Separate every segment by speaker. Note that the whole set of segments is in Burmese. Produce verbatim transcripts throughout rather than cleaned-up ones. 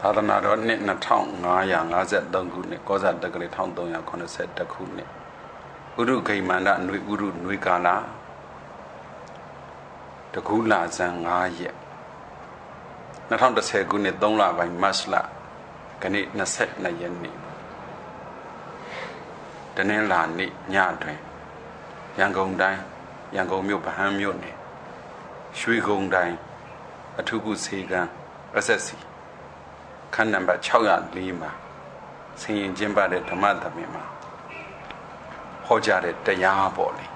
Speaker 1: သာသနာတော်နှစ်နှစ်ထောင်ငါးရာငါးဆယ်သုံးခုနှစ်ကောဇာတက္ကရာတစ်ထောင်သုံးရာခုနှစ်ဆယ်တစ်ခုနှစ်ဥရုဂိမန္တနွေဥရုနွေကာလတကူလာဇန်ငါးရက်နှစ်ထောင်တစ်ဆယ်ခုနှစ်သုံးလပိုင်းမတ်လကနေ့နှစ်ဆက်နှစ်ရက်နေ့တနင်္လာနေ့ညတွင်ရန်ကုန်တိုင်းရန်ကုန်မြို့ဗဟန်းမြို့နယ်ရွှေဂုံတိုင်းအထူးကုဆေးကန်း အက်စ် အက်စ် စီ ခန်းနံပါတ်၆၀၄မှာဆင်ရင်ကျင်းပတဲ့ဓမ္မသဘင်မှာဟောကြားတဲ့တရားပေါ့လေ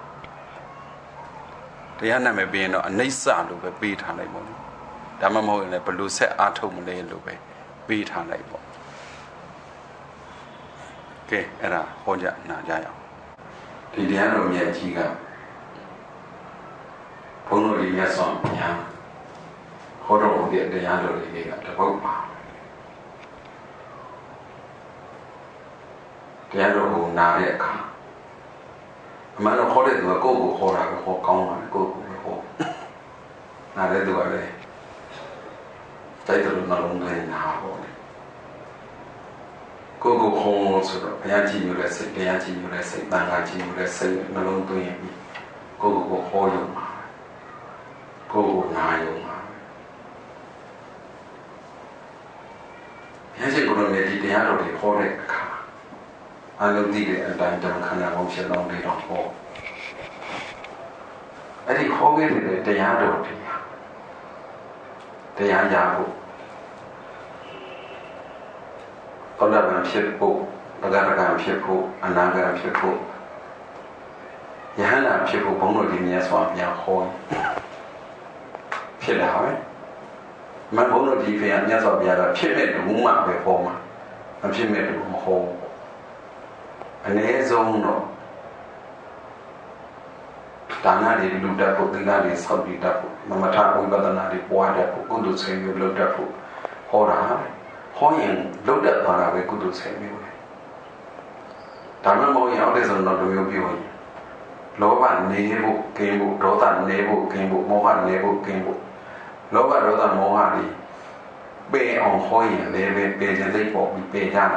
Speaker 1: တရားနာမည်ပြီးရင်တော့အနိစ္စလို့ပဲပေးထားလိုက်ပေါ့ဒါမှမဟုတ်ရင်လည်းဘယ်လိုဆက်အားထုတ်မလဲလို့ပဲပေးထားလိုက်ပေါ့ကဲအဲ့ဒါဟောကြားနာကြရအောင်ဒီတရားတော်မြတ်ကြီးကဘုန်းတော်ကြီးမြတ်စွာဘုရားဟောတော်မူတဲ့တရားတော်လေးကတပုတ်ပါတရားတော်ကိုနားတဲ့အခါအမှန်တော့ခေါ်တဲ့သူကကိုယ့်ကိုခေါ်တာပဲခေါ်ကောင်းတယ်ကိုယ့်ကိုပဲခေါ်နားတဲ့သူကလည်းစိတ်တော်နှလုံးသွင်းနာပေါ့လေကိုယ့်ကိုခေါ်ဆိုတော့ဘုရားကြည့်ယူတဲ့စိတ်တရားကြည့်ယူတဲ့စိတ်တန်ခါကြည့်ယူတဲ့စိတ်နှလုံးသွင်းရင်ကိုယ့်ကိုခေါ်ရုံပါကိုယ့်ကိုနားရုံပါဘုရားရှင်ကိုယ်တော်မြတ်ဒီတရားတော်တွေခေါ်တဲ့အခါအလုံးသိတဲ့အတိုင်းတန်ခန္ဓာပေါင်းဖြစ်လုံးတွေတော့ဟောအဲ့ဒီဟောခဲ့တဲ့တရားတော်တွေတရားရဖို့သောတာပန်ဖြစ်ဖို့ဘဂဝါကံဖြစ်ဖို့အနာဂတ်ဖြစ်ဖို့ယဟန္တာဖြစ်ဖို့ဘုန်းတော်ဒီမြတ်စွာဘုရားဟောဖြစ်တာပဲမဘုန်းတော်ဒီဘုရားမြတ်စွာဘုရားကဖြစ်မဲ့တူမှပဲဟောမှာမဖြစ်မဲ့တူမဟောအနည်းဆုံးတော့ဒါနတွေလူတတ်ဖို့သီလတွေစောင့်တည်တတ်ဖို့မမထဝိပဿနာတွေပွားတတ်ဖို့ကုသိုလ်ဆေမျိုးလုပ်တတ်ဖို့ဟောတာဟောရင်လုပ်တတ်သွားတာပဲကုသိုလ်ဆေမျိုးပဲဒါမှမဟုတ်ရင်အောက်တဲ့ဆုံးတော့လူမျိုးပြောရင်လောဘနေဖို့ကင်းဖို့ဒေါသနေဖို့ကင်းဖို့မောဟနေဖို့ကင်းဖို့လောဘဒေါသမောဟတွေပယ်အောင်ဟောရင်လည်းပဲပယ်ခြင်းစိတ်ပေါ်ပြီးပယ်ကြတာ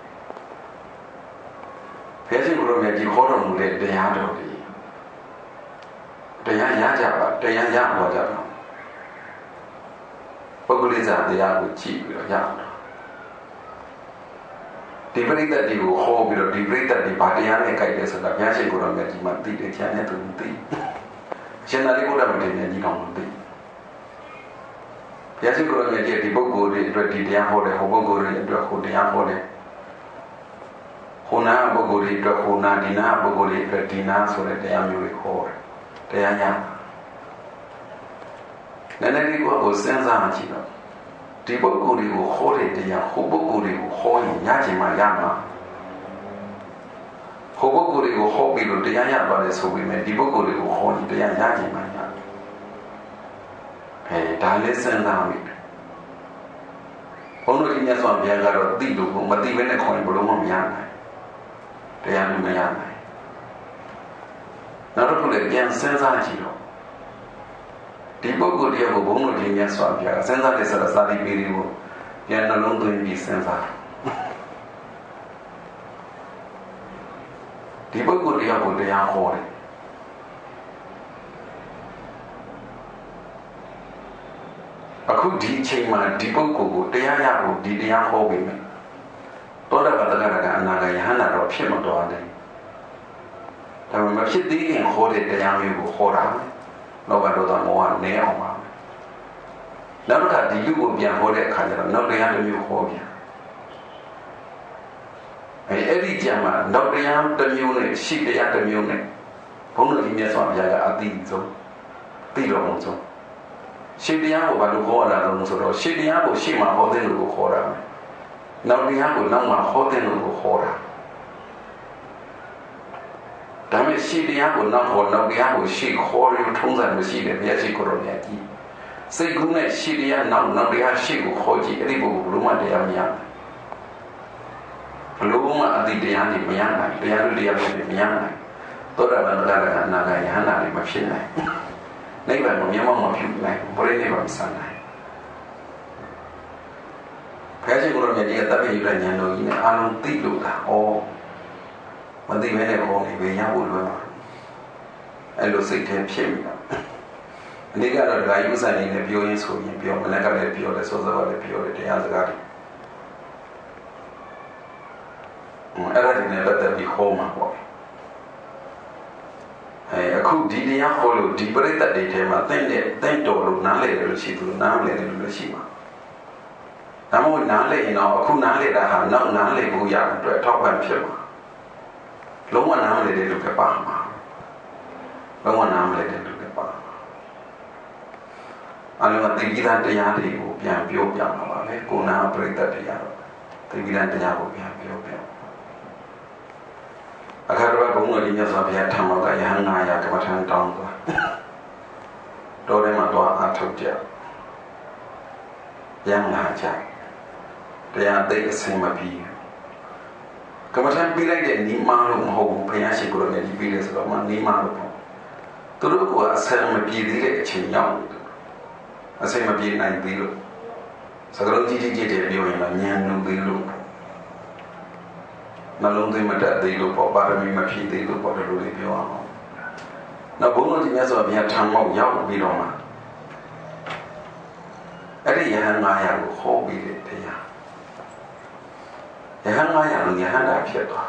Speaker 1: ဘုရားရှင်ကိုယ်တော်မြတ်ကြီးခေါ်တော်မူတဲ့တရားတော်တွေတရားရကြပါတရားရဟောကြပါပုဂ္ဂလိဇာတရားကိုကြည့်ပြီးတော့ရအောင်ဒီပရိသတ်တွေကိုဟောပြီးတော့ဒီပရိသတ်တွေဘာတရားနဲ့ကြိုက်လဲဆိုတာဘုရားရှင်ကိုယ်တော်မြတ်ကြီးမှသိတယ်ဉာဏ်နဲ့သူမသိရှင်သာရိပုတ္တရာမထေရကြီးတော်မသိဘုရားရှင်ကိုယ်တော်မြတ်ကြီးဒီပုဂ္ဂိုလ်တွေအတွက်ဒီတရားဟောတယ်ဟောပုဂ္ဂိုလ်တွေအတွက်ဟောတရားဟောတယ်ဟိုနာပုဂ္ဂိုလ်တွေအတွက်ဟိုနာဒီနာပုဂ္ဂိုလ်တွေအတွက်ဒီနာဆိုတဲ့တရားမျိုးတွေဟောတယ်တရားညာနည်းနည်းလေးကိုစဉ်းစားမှကြည့်တော့ဒီပုဂ္ဂိုလ်တွေကိုဟောတဲ့တရားဟိုပုဂ္ဂိုလ်တွေကိုဟောရင်ညကျင်မှရမှာဟိုပုဂ္ဂိုလ်တွေကိုဟောပြီးတော့တရားရပါတယ်ဆိုပြီးမြဲဒီပုဂ္ဂိုလ်တွေကိုဟောရင်တရားရကျင်မှရအဲဒါလေးစဉ်းစားမိတယ်ဘုန်းတော်ကြီးမြတ်စွာဘုရားကတော့သိလို့မသိဘဲနဲ့ခေါ်ရင်ဘယ်လိုမှမရနိုင်တရားလည်းမရနိုင်နောက်တစ်ခုလည်းပြန်စဉ်းစားကြည့်တော့ဒီပုဂ္ဂိုလ်တရားကိုဘုန်းတော်ကြီးမြတ်စွာဘုရားစဉ်းစားတယ်ဆိုတာစာတိပေတွေကိုပြန်နှလုံးသွင်းပြီးစဉ်းစားဒီပုဂ္ဂိုလ်တရားကိုတရားဟောတယ်အခုဒီအချိန်မှာဒီပုဂ္ဂိုလ်ကိုတရားရဖို့ဒီတရားဟောပေးမယ်သောတာပတ္တဂရကအနာဂတ်ယဟန္တာတော့ဖြစ်မတော်တယ်ဒါပေမဲ့ဖြစ်သေးရင်ဟောတဲ့တရားမျိုးကိုဟောတာလောဘဒေါသမောဟနည်းအောင်ပါနောက်တစ်ခါဒီလူကိုပြန်ဟောတဲ့အခါကျတော့နောက်တရားတစ်မျိုးဟောပြန်အဲအဲ့ဒီကြမှာနောက်တရားတစ်မျိုးနဲ့ရှိတရားတစ်မျိုးနဲ့ဘုန်းတော်ကြီးမြတ်စွာဘုရားကအတိအဆုံးသိတော်မူဆုံးရှိတရားကိုဘာလို့ဟောရတာလဲဆိုတော့ရှိတရားကိုရှိမှဟောတဲ့လူကိုခေါ်တာနောက်တရားကိုနောက်မှဟောတဲ့လူကိုခေါ်တာဒါမဲ့ရှိတရားကိုနောက်ဟောနောက်တရားကိုရှိခေါ်ရထုံးစံမရှိတယ်ဘုရားရှိခိုးတော်မြတ်ကြီးစိတ်ကူးနဲ့ရှိတရားနောက်နောက်တရားရှိကိုခေါ်ကြည့်အဲ့ဒီဘုဘလုံးမတရားမရဘလုံးမအတိတရားနေမရနိုင်တရားလူတရားတွေမရနိုင်သောတာပန်ကအနာဂတ်ယဟန္တာတွေမဖြစ်နိုင်နိဗ္ဗာန်ကိုမျက်မှောက်မပြုနိုင်ဘုရားနိဗ္ဗာန်ဆန်းနိုင်
Speaker 2: ဒ
Speaker 1: ဘုရားရှင်ကိုရောမြတ်ကြီးကတပ်ပြယူတဲ့ဉာဏ်တော်ကြီးနဲ့အာလုံးသိလို့လားဩမသိဘဲနဲ့ခေါ်နေပဲရဖို့လွယ်ပါအဲ့လိုစိတ်ထဲဖြစ်မိတာအနည်းကတော့ဒကာယူဆန်နေနဲ့ပြောရင်းဆိုရင်ပြောမလည်းကလည်းပြောတယ်စောစောကလည်းပြောတယ်တရားစကားတွေအဲ့ဒါတွေနဲ့ပတ်သက်ပြီးခေါ်မှာပေါ့အဲအခုဒီတရားခေါ်လို့ဒီပရိသတ်တွေထဲမှာတင့်တဲ့တင့်တော်လို့နားလည်တယ်လို့ရှိသူနားမလည်တယ်လို့ရှိမှာဒါမှမဟုတ်နားလည်ရင်တော့အခုနားလည်တာဟာနောက်နားလည်ဖို့ရတဲ့အတွက်ထောက်ပံ့ဖြစ်မှာလုံးဝနားမလည်တဲ့လူကပါမှာလုံးဝနားမလည်တဲ့လူကပါမှာအလုံးအသိကြီးတဲ့တရားတွေကိုပြန်ပြောပြမှာပါပဲကိုနာပရိသတ်တရားတော့သိကြီးတဲ့တရားကိုပြန်ပြောပြအခါတော့ဘုံတော်ကြီးမြတ်စွာဘုရားထံတော်ကယဟန်ငါးရာကမ္မထံတောင်းသွားတော်ထဲမှာတော့အထုတ်ကြရမ်းလာကြတရားသိအစင်မပြီးကမ္မထံပြီးလိုက်တဲ့နီးမားလို့မဟုတ်ဘူးဘုရားရှိခိုးတော်မြတ်ကြီးပြီးတယ်ဆိုတော့မှနီးမားလို့ပေါ့သူတို့ကအစင်မပြေသေးတဲ့အချိန်ရောက်အစင်မပြေနိုင်သေးလို့စကားလုံးကြီးကြီးကြီးတွေပြောရင်တော့ညံလို့သေးလို့နှလုံးသွင်းမတတ်သေးလို့ပေါ့ပါရမီမဖြည့်သေးလို့ပေါ့ဒီလိုလေးပြောအောင်နောက်ဘုန်းတော်ကြီးမြတ်စွာဘုရားထံမောက်ရောက်ပြီးတော့မှအဲ့ဒီယဟန်ငါးရာကိုဟောပြီးတဲ့တရားယဟန်ငါးရာကိုယဟန်တာဖြစ်သွား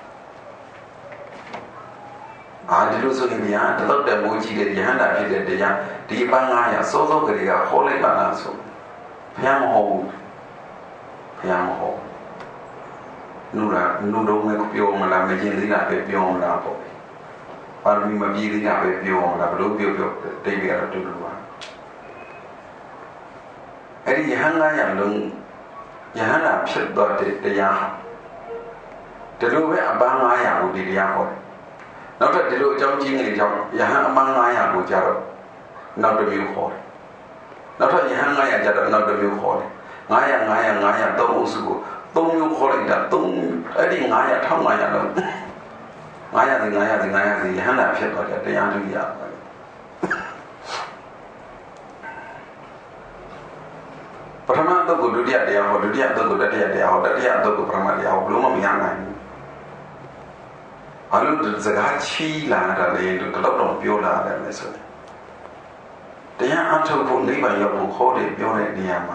Speaker 1: အာဒီလိုဆိုရင်များတတော့တမိုးကြီးတဲ့ယဟန်တာဖြစ်တဲ့တရားဒီပန်းငါးရာစိုးစိုးကလေးကဟောလိုက်ပါလားဆိုဘုရားမဟုတ်ဘူးဘုရားမဟုတ်နုရာနုတော့မပြောမလားမကျင်သေးတာပဲပြောမလားပေါ့ပါရမီမပြည့်သေးတာပဲပြောမလားဘလို့ပြောပြောတိတ်ပြရတော့တူတူပါအဲ့ဒီယဟန်ငါးရာလုံးယဟန်တာဖြစ်တော့တဲ့တရားဒီလိုပဲအပန်းငါးရာကိုဒီတရားဟောတယ်နောက်ထပ်ဒီလိုအကြောင်းကြီးငယ်ကြောင့်ယဟန်အပန်းငါးရာကိုကြတော့နောက်တစ်မျိုးဟောတယ်နောက်ထပ်ယဟန်ငါးရာကြတော့နောက်တစ်မျိုးဟောတယ်ငါးရာငါးရာငါးရာသုံးအုပ်စုကိုသုံးမျိုးခေါ်လိုက်တာသုံးအဲ့ဒီငါးရာထောက်ငါးရာလုံးငါးရာဒီငါးရာဒီငါးရာဒီယဟန်တာဖြစ်တော့တဲ့တရားသူရပထမတော့ကိုဒုတိယတရားဟောဒုတိယတော့ကိုတတိယတရားဟောတတိယတော့ကိုပထမတရားဟောဘလို့မရနိုင်ဘူးအလုံးစကားချီလာတာလေတို့တော့တော့ပြောလာတယ်လေဆိုရင်တရားအထုတ်ဖို့နိဗ္ဗာန်ရောက်ဖို့ခေါ်တယ်ပြောတဲ့နေရာမှာ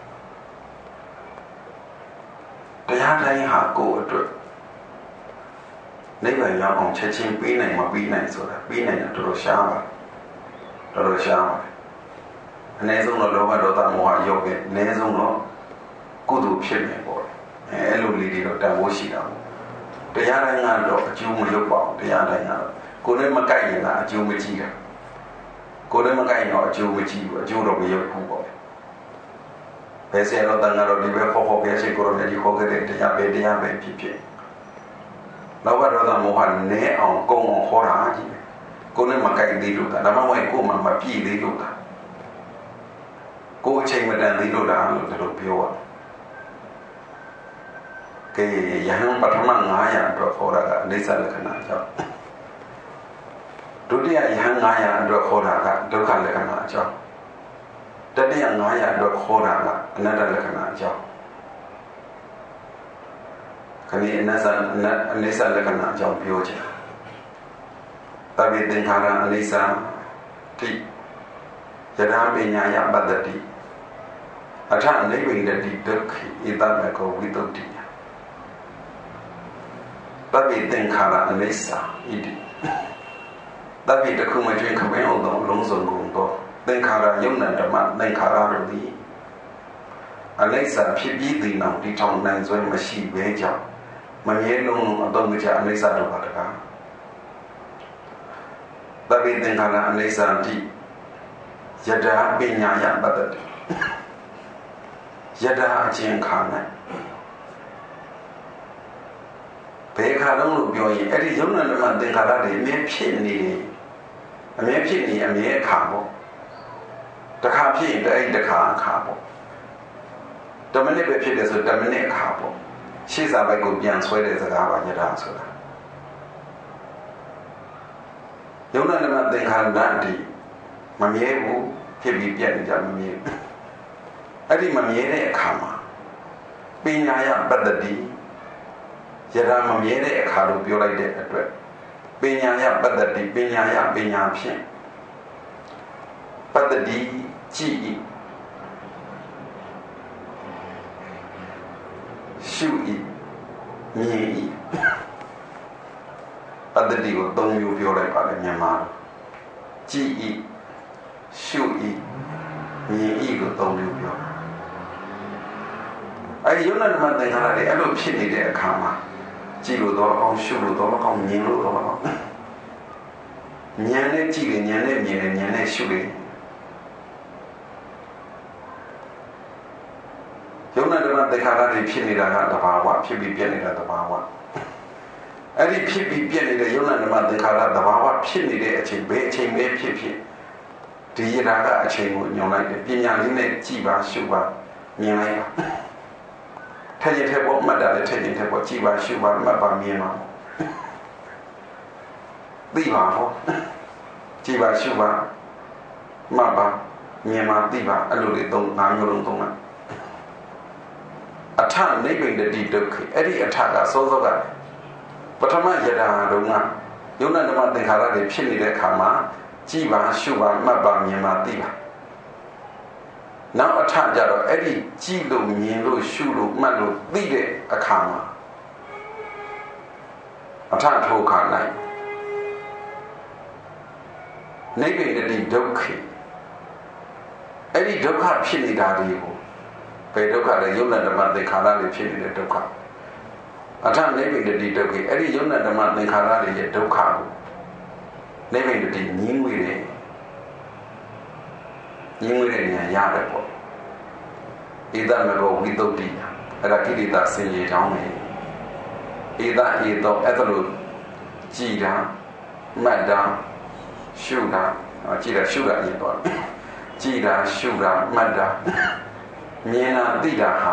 Speaker 1: တရားတိုင်းဟာကိုယ့်အတွက်နိဗ္ဗာန်ရောက်အောင်ချက်ချင်းပြီးနိုင်မပြီးနိုင်ဆိုတာပြီးနိုင်တာတော်တော်ရှားပါတော်တော်ရှားပါအနည်းဆုံးတော့လောဘဒေါသမောဟရောက်ခဲ့အနည်းဆုံးတော့ကုသိုလ်ဖြစ်နေပေါ့အဲအဲ့လိုလေးတွေတော့တန်ဖိုးရှိတာပေါ့တရားတိုင်းကတော့အကျိုးမလုပ်ပါဘူးတရားတိုင်းကတော့ကိုယ်နဲ့မကိုက်ရင်ကအကျိုးမကြည့်တာကိုယ်နဲ့မကိုက်ရင်တော့အကျိုးမကြည့်ဘူးအကျိုးတော့မရောက်ဘူးပေါ့ဘယ်ဆရာတော်တန်ဃာတော်ဒီဘက်ခေါ်ခေါ်ပြရှိကိုယ်တော်ဒီခေါ်ခဲ့တဲ့တရားပဲတရားပဲဖြစ်ဖြစ်လောဘဒေါသမောဟနဲအောင်ကုံအောင်ဟောတာကြီးကိုယ်နဲ့မကိုက်သေးလို့ဒါမှမဟုတ်ကိုယ်မှမပြည့်သေးလို့ဒါကိုယ်အချိန်မတန်သေးလို့လားလို့တို့ပြောရကဲယဟန်ပထမငါးရာအတွက်ခေါ်တာကအနိစ္စလက္ခဏာကြောင့်ဒုတိယယဟန်ငါးရာအတွက်ခေါ်တာကဒုက္ခလက္ခဏာကြောင့်တတိယငါးရာအတွက်ခေါ်တာကအနတ္တလက္ခဏာကြောင့်ခဏအနစ္စအနိစ္စလက္ခဏာကြောင့်ပြောချင်တပိသင်္ခါရအနိစ္စတိယထာပညာယပတ္တိအထနိဗ္ဗိန္တိဒုက္ခိဣတမေကောဝိတုတ္တိတပိသင်္ခါရအနိစ္စဣတိတပိတခုမှတွင်ခပင်းအောင်သောလုံးစုံကုန်သောသင်္ခါရယုံနံဓမ္မသင်္ခါရတို့သည်အနိစ္စဖြစ်ပြီးသည်နောက်ဒီထောင်နိုင်စွဲမရှိဘဲကြောင့်မမြဲလုံးအတော့မချအနိစ္စတို့ပါတကားတပိသင်္ခါရအနိစ္စတိယထာပညာယပတ္တိယထာအချင်းခါ၌ဘယ်ခါလုံးလို့ပြောရင်အဲ့ဒီယုံနံဓမ္မသင်္ခါရတွေအမြဲဖြစ်နေတယ်အမြဲဖြစ်နေအမြဲအခါပေါ့တခါဖြစ်ရင်အဲ့ဒီတခါအခါပေါ့တမနစ်ပဲဖြစ်တယ်ဆိုတမနစ်အခါပေါ့ရှေ့စာဘက်ကိုပြန်ဆွဲတဲ့စကားပါညတာဆိုတာယုံနံဓမ္မသင်္ခါရတိမမြဲဘူးဖြစ်ပြီးပြတ်နေကြမမြဲအဲ့ဒီမမြဲတဲ့အခါမှာပညာယပတ္တိယရမမြဲတဲ့အခါလို့ပြောလိုက်တဲ့အတွက်ပညာယပတ္တိပညာယပညာဖြင့်ပတ္တိကြည်ဤရှုဤမြင်ဤပတ္တိကိုသုံးမျိုးပြောလိုက်ပါလေမြန်မာကြည်ဤရှုဤမြင်ဤကိုသုံးမျိုးပြောအဲဒီယုံနာဓမ္မသင်္ခါရတွေအဲ့လိုဖြစ်နေတဲ့အခါမှာကြည်လို့တော့ကောင်းရှုလို့တော့ကောင်းမြင်လို့တော့ကောင်းဉာဏ်နဲ့ကြည်တယ်ဉာဏ်နဲ့မြင်တယ်ဉာဏ်နဲ့ရှုတယ်ယုံနာဓမ္မသင်္ခါရတွေဖြစ်နေတာကတဘာဝဖြစ်ပြီးပြည့်နေတာတဘာဝအဲ့ဒီဖြစ်ပြီးပြည့်နေတဲ့ယုံနာဓမ္မသင်္ခါရတဘာဝဖြစ်နေတဲ့အချိန်ဘယ်အချိန်ပဲဖြစ်ဖြစ်ဒီရတာကအချိန်ကိုညွှန်လိုက်တယ်ပညာလေးနဲ့ကြည်ပါရှုပါမြင်လိုက်ပါထည့်ရင်ထည့်ဖို့မှတ်တာလည်းထည့်ရင်ထည့်ဖို့ကြည်ပါရှုပါမှတ်ပါမြင်ပါသိပါဟောကြည်ပါရှုပါမှတ်ပါမြင်ပါသိပါအဲ့လိုလေးသုံးငါးမျိုးလုံးသုံးလိုက်အထနိဗ္ဗိန္ဒတိဒုက္ခအဲ့ဒီအထကစောစောကပထမယတာတုန်းကယုံနာဓမ္မသင်္ခါရတွေဖြစ်နေတဲ့အခါမှာကြည်ပါရှုပါမှတ်ပါမြင်ပါသိပါနောက်အထကြတော့အဲ့ဒီကြည်လို့မြင်လို့ရှုလို့မှတ်လို့သိတဲ့အခါမှာအထထိုခါနိုင်နိဗ္ဗိန္ဒတိဒုက္ခအဲ့ဒီဒုက္ခဖြစ်နေတာတွေကိုဘယ်ဒုက္ခလဲယုံနာဓမ္မသင်္ခါရတွေဖြစ်နေတဲ့ဒုက္ခအထနိဗ္ဗိန္ဒတိဒုက္ခအဲ့ဒီယုံနာဓမ္မသင်္ခါရတွေရဲ့ဒုက္ခကိုနိဗ္ဗိန္ဒတိငြင်းဝေတယ်ငြင်းဝေတဲ့ဉာဏ်ရတယ်ပေါ့ဧတမေဘောဝိသုဒ္ဓိအဲ့ဒါကိလေသာဆင်ရေကြောင်းပဲဧတဧသောအဲ့ဒါလို့ကြည်တာမှတ်တာရှုတာကြည်တာရှုတာအရင်တော့ကြည်တာရှုတာမှတ်တာမြင်တာသိတာဟာ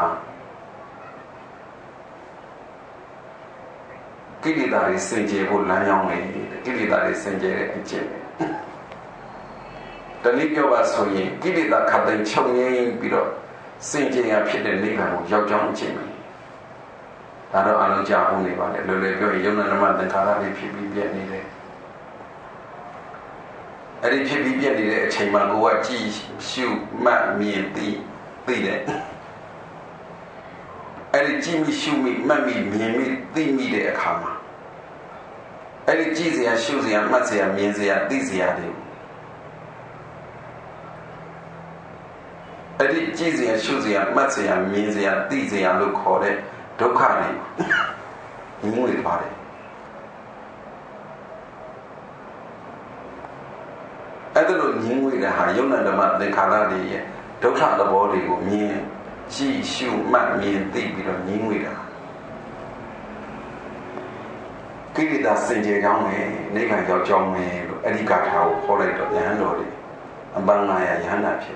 Speaker 1: ကိလေသာတွေစင်ကြယ်ဖို့လမ်းကြောင်းပဲကိလေသာတွေစင်ကြယ်တဲ့အကျင့်ပဲတနည်းပြောပါဆိုရင်ကိလေသာခတ်သိမ်းချုပ်ငြိမ်းပြီးတော့စင်ကြယ်ရဖြစ်တဲ့နိဗ္ဗာန်ကိုရောက်ကြောင်းအကျင့်ပဲဒါတော့အလုံးကြအောင်နေပါလေလွယ်လွယ်ပြောရင်ယုံနာဓမ္မသင်္ခါရတွေဖြစ်ပြီးပြည့်နေတယ်အဲ့ဒီဖြစ်ပြီးပြည့်နေတဲ့အချိန်မှာကိုယ်ကကြည်ရှုမှတ်မြင်သိသိတယ်အဲ့ဒီကြည်မိရှုမိမှတ်မိမြင်မိသိမိတဲ့အခါမှာအဲ့ဒီကြည်စရာရှုစရာမှတ်စရာမြင်စရာသိစရာတွေအဲ့ဒီကြည်စရာရှုစရာမှတ်စရာမြင်စရာသိစရာလို့ခေါ်တဲ့ဒုက္ခတွေငြင်းဝေသွားတယ်အဲ့ဒါလို့ငြင်းဝေတဲ့ဟာယုံနာဓမ္မသင်္ခါရတွေရဲ့ဒုက္ခသဘောတွေကိုမြင်ကြည့်ရှုမှတ်မြင်သိပြီးတော့ငြင်းဝေတာကိလေသာစင်ကြယ်ကြောင်းနဲ့နိဗ္ဗာန်ရောက်ကြောင်းနဲ့လို့အဲ့ဒီကထာကိုခေါ်လိုက်တော့ယဟန်တော်တွေအပန်းငါရယဟန္တာဖြစ်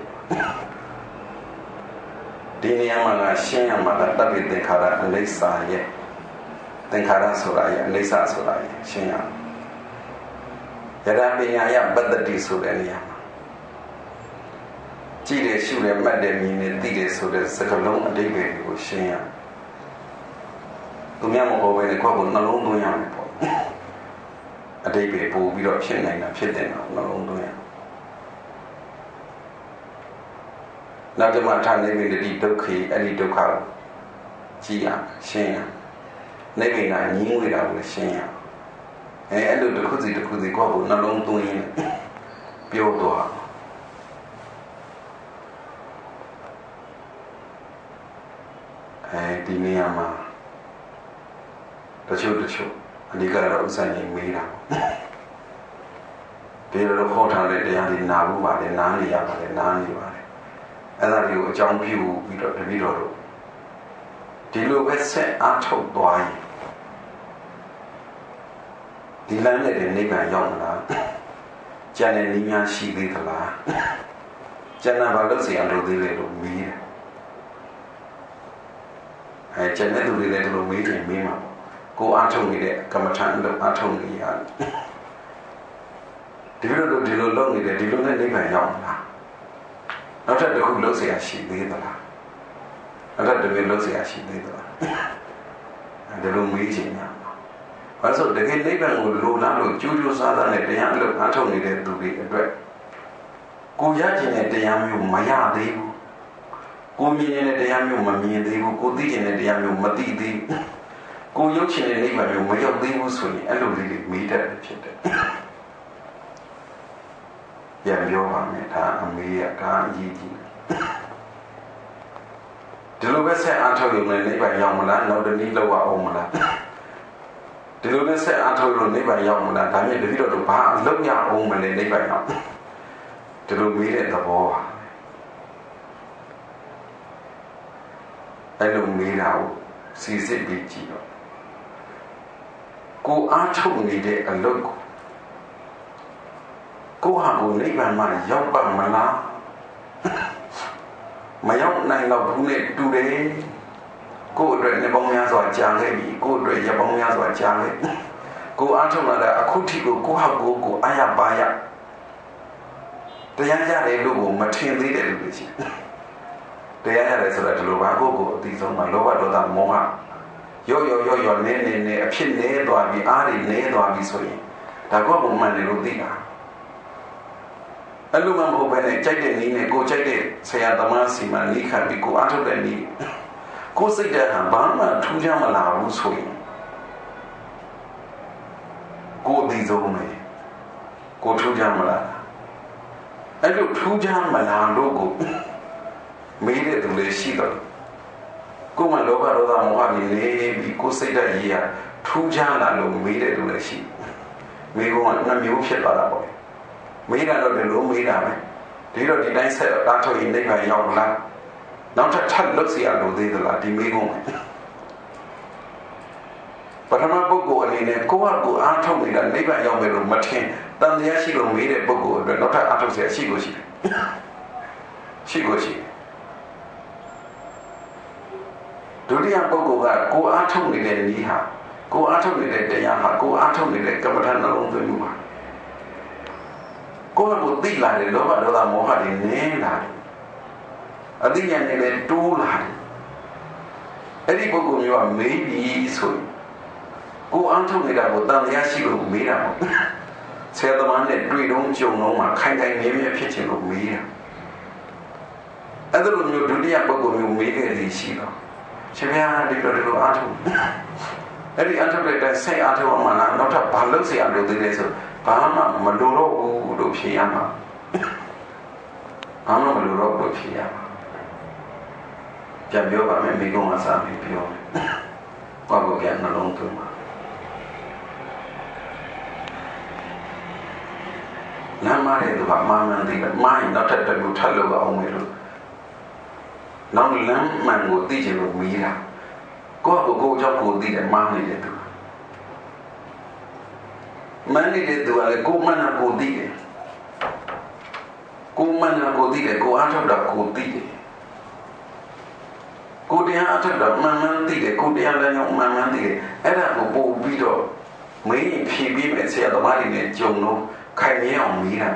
Speaker 1: ဒီနေရာမှာကရှင်းရမှာကတပ္ပိသင်္ခါရအနိစ္စရဲ့သင်္ခါရဆိုတာရဲ့အနိစ္စဆိုတာရဲ့ရှင်းရယရပညာယပတ္တိဆိုတဲ့နေရာမှာကြည့်တယ်ရှုတယ်မှတ်တယ်မြင်တယ်သိတယ်ဆိုတဲ့စကားလုံးအဓိပ္ပာယ်ကိုရှင်းရသူများမဟုတ်ဘဲနဲ့ကိုယ့်ကိုနှလုံးသွင်းရမယ်ပေါ့အဓိပ္ပာယ်ပို့ပြီးတော့ဖြစ်နိုင်တာဖြစ်တယ်နော်နှလုံးသွင်းရနောက်ကြမှာထာနိဗ္ဗိန္ဒတိဒုက္ခအဲ့ဒီဒုက္ခကိုကြည့်ရရှင်းရနိဗ္ဗိန္ဒငြင်းဝေတာကိုရှင်းရအဲအဲ့လိုတစ်ခုစီတစ်ခုစီကိုယ့်ကိုနှလုံးသွင်းရင်ပြောသွားအဲဒီနေရာမှာတချို့တချို့အဓိကတော့ဥစ္စာကြီးမေးတာဒီလိုခေါ်ထားတဲ့တရားတွေနာဖို့ပါလေနားနေရပါလေနားနေပါလေအဲ့ဒါတွေကိုအကြောင်းပြုပြီးတော့တပည့်တော်တို့ဒီလိုပဲဆက်အားထုတ်သွားရင်ဒီလမ်းနဲ့နိဗ္ဗာန်ရောက်မလားကျန်တဲ့နည်းများရှိသေးသလားကျန်တာဘာလို့စရာလိုသေးလဲလို့မေးတယ်အဲကျန်တဲ့သူတွေလည်းဒီလိုမေးရင်မေးမှာကိုအားထုတ်နေတဲ့ကမ္မထာလို့အားထုတ်နေရတယ်ဒီလိုလိုဒီလိုလုပ်နေတယ်ဒီလိုနဲ့နိဗ္ဗာန်ရောက်မလားနောက်ထပ်တစ်ခုလုပ်เสียရှိသေးသလားအဲ့ဒါတကယ်လို့ဆရာရှိသေးတယ်ဒါလိုမေးချင်တာဘာလို့တကယ်နိဗ္ဗာန်ကိုလိုလားလို့ကြိုးကြိုးစားစားနဲ့တရားအလုပ်အားထုတ်နေတဲ့သူတွေအတွက်ကိုရကျင်တဲ့တရားမျိုးမရသေးဘူးကိုမြင်တဲ့တရားမျိုးမမြင်သေးဘူးကိုသိကျင်တဲ့တရားမျိုးမသိသေးဘူးကိုရုပ်ချင်တဲ့နိဗ္ဗာန်မျိုးမရောက်သေးဘူးဆိုရင်အဲ့လိုလေးတွေမေးတတ်တယ်ဖြစ်တယ်ပြန်ပြောပါမယ်ဒါအမေရဒါအရေးကြီးဒီလိုပဲဆက်အားထုတ်ရုံနဲ့နိဗ္ဗာန်ရောက်မလားနောက်တနည်းလောက်အောင်မလားဒီလိုနဲ့ဆက်အားထုတ်လို့နိဗ္ဗာန်ရောက်မလားဒါမျိုးတတိတော်တို့ဘာအလုပ်ရအောင်မလဲနိဗ္ဗာန်ရောက်ဒီလိုမေးတဲ့သဘောပါအဲ့လိုမေးတာကိုစီစစ်ပြီးကြည့်တော့ကိုအားထုတ်နေတဲ့အလုပ်ကိုကိုဟာကိုနိဗ္ဗာန်မှာရောက်ပါမလားမရောက်နိုင်တော့ဘူးနဲ့တူတယ်ကိုယ်အတွက်နေပေါင်းများစွာကြာခဲ့ပြီကိုယ်အတွက်ရပေါင်းများစွာကြာခဲ့ကိုအားထုတ်လာတဲ့အခုထိကိုကိုဟာကိုကိုအာရပါရတရားရတယ်လို့ကိုမထင်သေးတဲ့လူတွေရှိတရားရတယ်ဆိုတာဒီလိုပါကိုကိုအတိဆုံးမှာလောဘဒေါသမောဟရော့ရော့ရော့ရော့နေနေနေအဖြစ်နေသွားပြီအားတွေနေသွားပြီဆိုရင်ဒါကဘုံမှန်တယ်လို့သိတာအဲ့လိုမှမဟုတ်ဘဲနဲ့ကြိုက်တဲ့နည်းနဲ့ကိုကြိုက်တဲ့ဆရာသမားစီမှာနိခတ်ပြီးကိုအားထုတ်တဲ့နည်းကိုစိတ်ဓာတ်ဟာဘာမှထူးခြားမလာဘူးဆိုရင်ကိုဒီဆုံးမယ်ကိုထူးခြားမလာအဲ့လိုထူးခြားမလာလို့ကိုမေးတဲ့သူလည်းရှိတော့ကိုမှလောဘဒေါသမောဟတွေနေပြီးကိုစိတ်ဓာတ်ကြီးဟာထူးခြားလာလို့မေးတဲ့သူလည်းရှိမေးကုန်ကနှမျိုးဖြစ်သွားတာပေါ့မေးတာတော့ဒီလိုမေးတာပဲဒီတော့ဒီတိုင်းဆက်အားထုတ်ရင်နိဗ္ဗာန်ရောက်မလားနောက်ထပ်ထပ်လွတ်စီရလို့သေးသလားဒီမေးကုန်ပထမပုဂ္ဂိုလ်အနေနဲ့ကိုယ့်ဟာကိုယ်အားထုတ်နေတာနိဗ္ဗာန်ရောက်မယ်လို့မထင်တန်တရားရှိလို့မေးတဲ့ပုဂ္ဂိုလ်အတွက်နောက်ထပ်အားထုတ်เสียရှိကိုရှိတယ်ရှိကိုရှိဒုတိယပုဂ္ဂိုလ်ကကိုယ်အားထုတ်နေတဲ့နည်းဟာကိုယ်အားထုတ်နေတဲ့တရားဟာကိုယ်အားထုတ်နေတဲ့ကမ္မထာနှလုံးသွင်းမှုပါကိုယ့်ကိုသိလာတယ်လောဘဒေါသမောဟတွေနင်းလာတယ်အသိဉာဏ်နဲ့လည်းတိုးလာတယ်အဲ့ဒီပုဂ္ဂိုလ်မျိုးကမေးပြီးဆိုရင်ကိုယ်အားထုတ်နေတာကိုတန်တရားရှိလို့မေးတာပေါ့ဆရာသမားနဲ့တွေ့တော့ကြုံတော့မှခိုင်ခိုင်မြဲမြဲဖြစ်ချင်လို့မေးတာအဲ့လိုမျိုးဒုတိယပုဂ္ဂိုလ်မျိုးမေးခဲ့သည်ရှိတော့ရှင်ဗျာဒီလိုဒီလိုအားထုတ်အဲ့ဒီအားထုတ်တဲ့တိုင်းစိတ်အားထုတ်မှလားနောက်ထပ်ဘာလုပ်เสียလို့သေးလဲဆိုဘာမှမလိုတော့ဘူးလို့ဖြေရမှာဘာမှမလိုတော့ဘူးဖြေရမှာပြန်ပြောပါမယ်မိကုံးကစားပြီးပြောမယ်ဘာလို့ပြန်နှလုံးသွင်းမှာလမ်းမတဲ့သူကမာမန်သိတယ်မိုင်းနောက်ထပ်တစ်ခုထပ်လို့အောင်မယ်လို့နောက်လမ်းမှန်ကိုသိချင်လို့မီးတာကိုယ့်ကိုယ်ကိုကြောက်ကိုသိတယ်မားနေတဲ့သူမန်းနေတဲ့သူကလည်းကိုမှန်တာကိုသိတယ်ကိုမှန်တာကိုသိတယ်ကိုအားထုတ်တာကိုသိတယ်ကိုတရားအားထုတ်တာမှန်မှန်သိတယ်ကိုတရားလည်းမှန်မှန်သိတယ်အဲ့ဒါကိုပို့ပြီးတော့မင်းဖြေပြီးမဲ့ဆရာသမားတွေနဲ့ကြုံလို့ခိုင်မြဲအောင်မီးတာ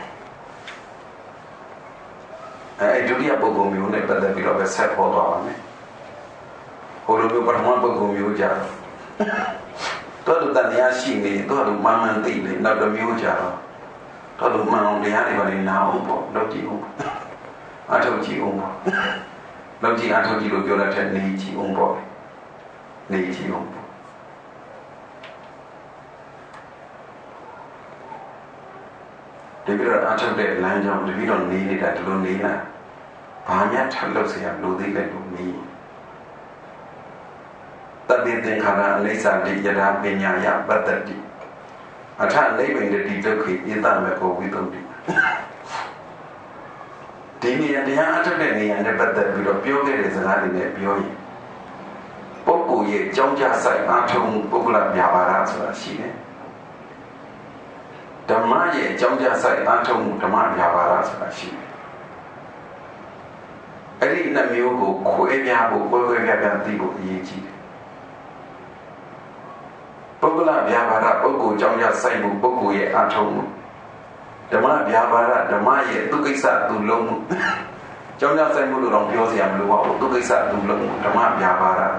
Speaker 1: အဲ့ဒုတိယပုဂ္ဂိုလ်မျိုးနဲ့ပတ်သက်ပြီးတော့ပဲဆက်ပေါ်သွားပါမယ်ဟိုလိုမျိုးပထမပုဂ္ဂိုလ်မျိုးကြတော့တော်တော်တရားရှိနေတော့တော်မှန်မှန်သိနေနောက်တစ်မျိုးကြတော့တော်တော်မှန်အောင်တရားတွေပါနေနာအောင်ပေါ့လုပ်ကြည့်အောင်အထောက်ကြည့်အောင်ပေါ့လုပ်ကြည့်အထောက်ကြည့်လို့ပြောတဲ့ထက်နေကြည့်အောင်ပေါ့နေကြည့်အောင်ပေါ့ဒီပြီးတော့အထောက်တဲ့လမ်းကြောင်းဒီပြီးတော့နေနေတာဒီလိုနေတာဘာမှထပ်လို့ဆရာလူသေးတဲ့လူနေတပိသင်္ခါရအိစ္ဆာတိယထာပညာယပတ္တိအထနိဗ္ဗာန်တိဒုက္ခိဧတမေကောဝိသုဒ္ဓိဒီနေရာတရားအထုတ်တဲ့နေရာနဲ့ပတ်သက်ပြီးတော့ပြောခဲ့တဲ့စကားတွေနဲ့ပြောရင်ပုဂ္ဂိုလ်ရဲ့ကြောင်းကြဆိုင်အထုံးပုဂ္ဂလပြပါရဆိုတာရှိတယ်ဓမ္မရဲ့အကြောင်းကြဆိုင်အထုံးဓမ္မပြပါရဆိုတာရှိတယ်အဲ့ဒီနှမျိုးကိုခွဲပြားဖို့ခွဲခွဲပြားပြားသိဖို့အရေးကြီးတယ်ပုဂ္ဂလပြပါရပုဂ္ဂိုလ်အကြောင်းကြဆိုင်မှုပုဂ္ဂိုလ်ရဲ့အထုံးဓမ္မပြပါရဓမ္မရဲ့သူကိစ္စသူလုံးမှုကျောင်းသားဆိုင်မှုလို့တော့ပြောစရာမလိုပါဘူးသူကိစ္စသူလုံးဓမ္မပြပါတာ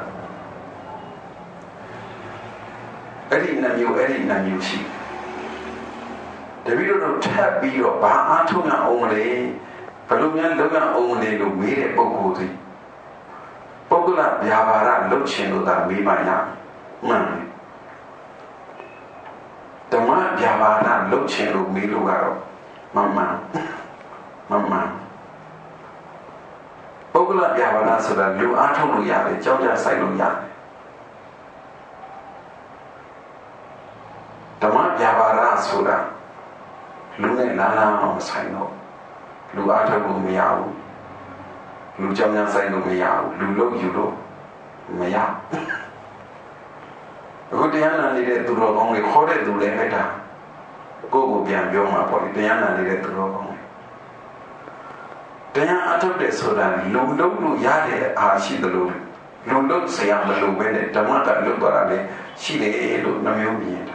Speaker 1: အဲ့ဒီနှမျိုးအဲ့ဒီနှမျိုးရှိတပည့်တော်တို့ထပ်ပြီးတော့ဘာအားထုတ်ရအောင်လဲဘယ်လိုများလုပ်ရအောင်လဲလို့မေးတဲ့ပုဂ္ဂိုလ်တွေပုဂ္ဂလဗျာပါဒလုပ်ခြင်းလို့သာမေးပါရမှန်ဓမ္မဗျာပါဒလုပ်ခြင်းလို့မေးလို့ကတော့မမှန်မမှန်ပုဂ္ဂလဗျာပါဒဆိုတာလူအားထုတ်လို့ရတယ်ကြောက်ကြဆိုင်လို့ရတယ်ဓမ္မဗျာပါဒဆိုတာလူနဲ့လာလာမဆိုင်တော့လူအားထုတ်လို့မရဘူးလူကြောင့်ညာဆိုင်လို့မရဘူးလူလို့ယူလို့မရအခုတရားနာနေတဲ့သူတော်ကောင်းတွေခေါ်တဲ့သူလည်းပဲဒါကိုယ့်ကိုပြန်ပြောမှာပေါ့လေတရားနာနေတဲ့သူတော်ကောင်းတွေတရားအထုတ်တဲ့ဆိုတာလူလုံးလို့ရတဲ့အားရှိတယ်လို့လူလုံးဆရာမလို့ပဲနဲ့ဓမ္မကလွတ်သွားတာလည်းရှိတယ်လို့နှမျိုးမြင်တာ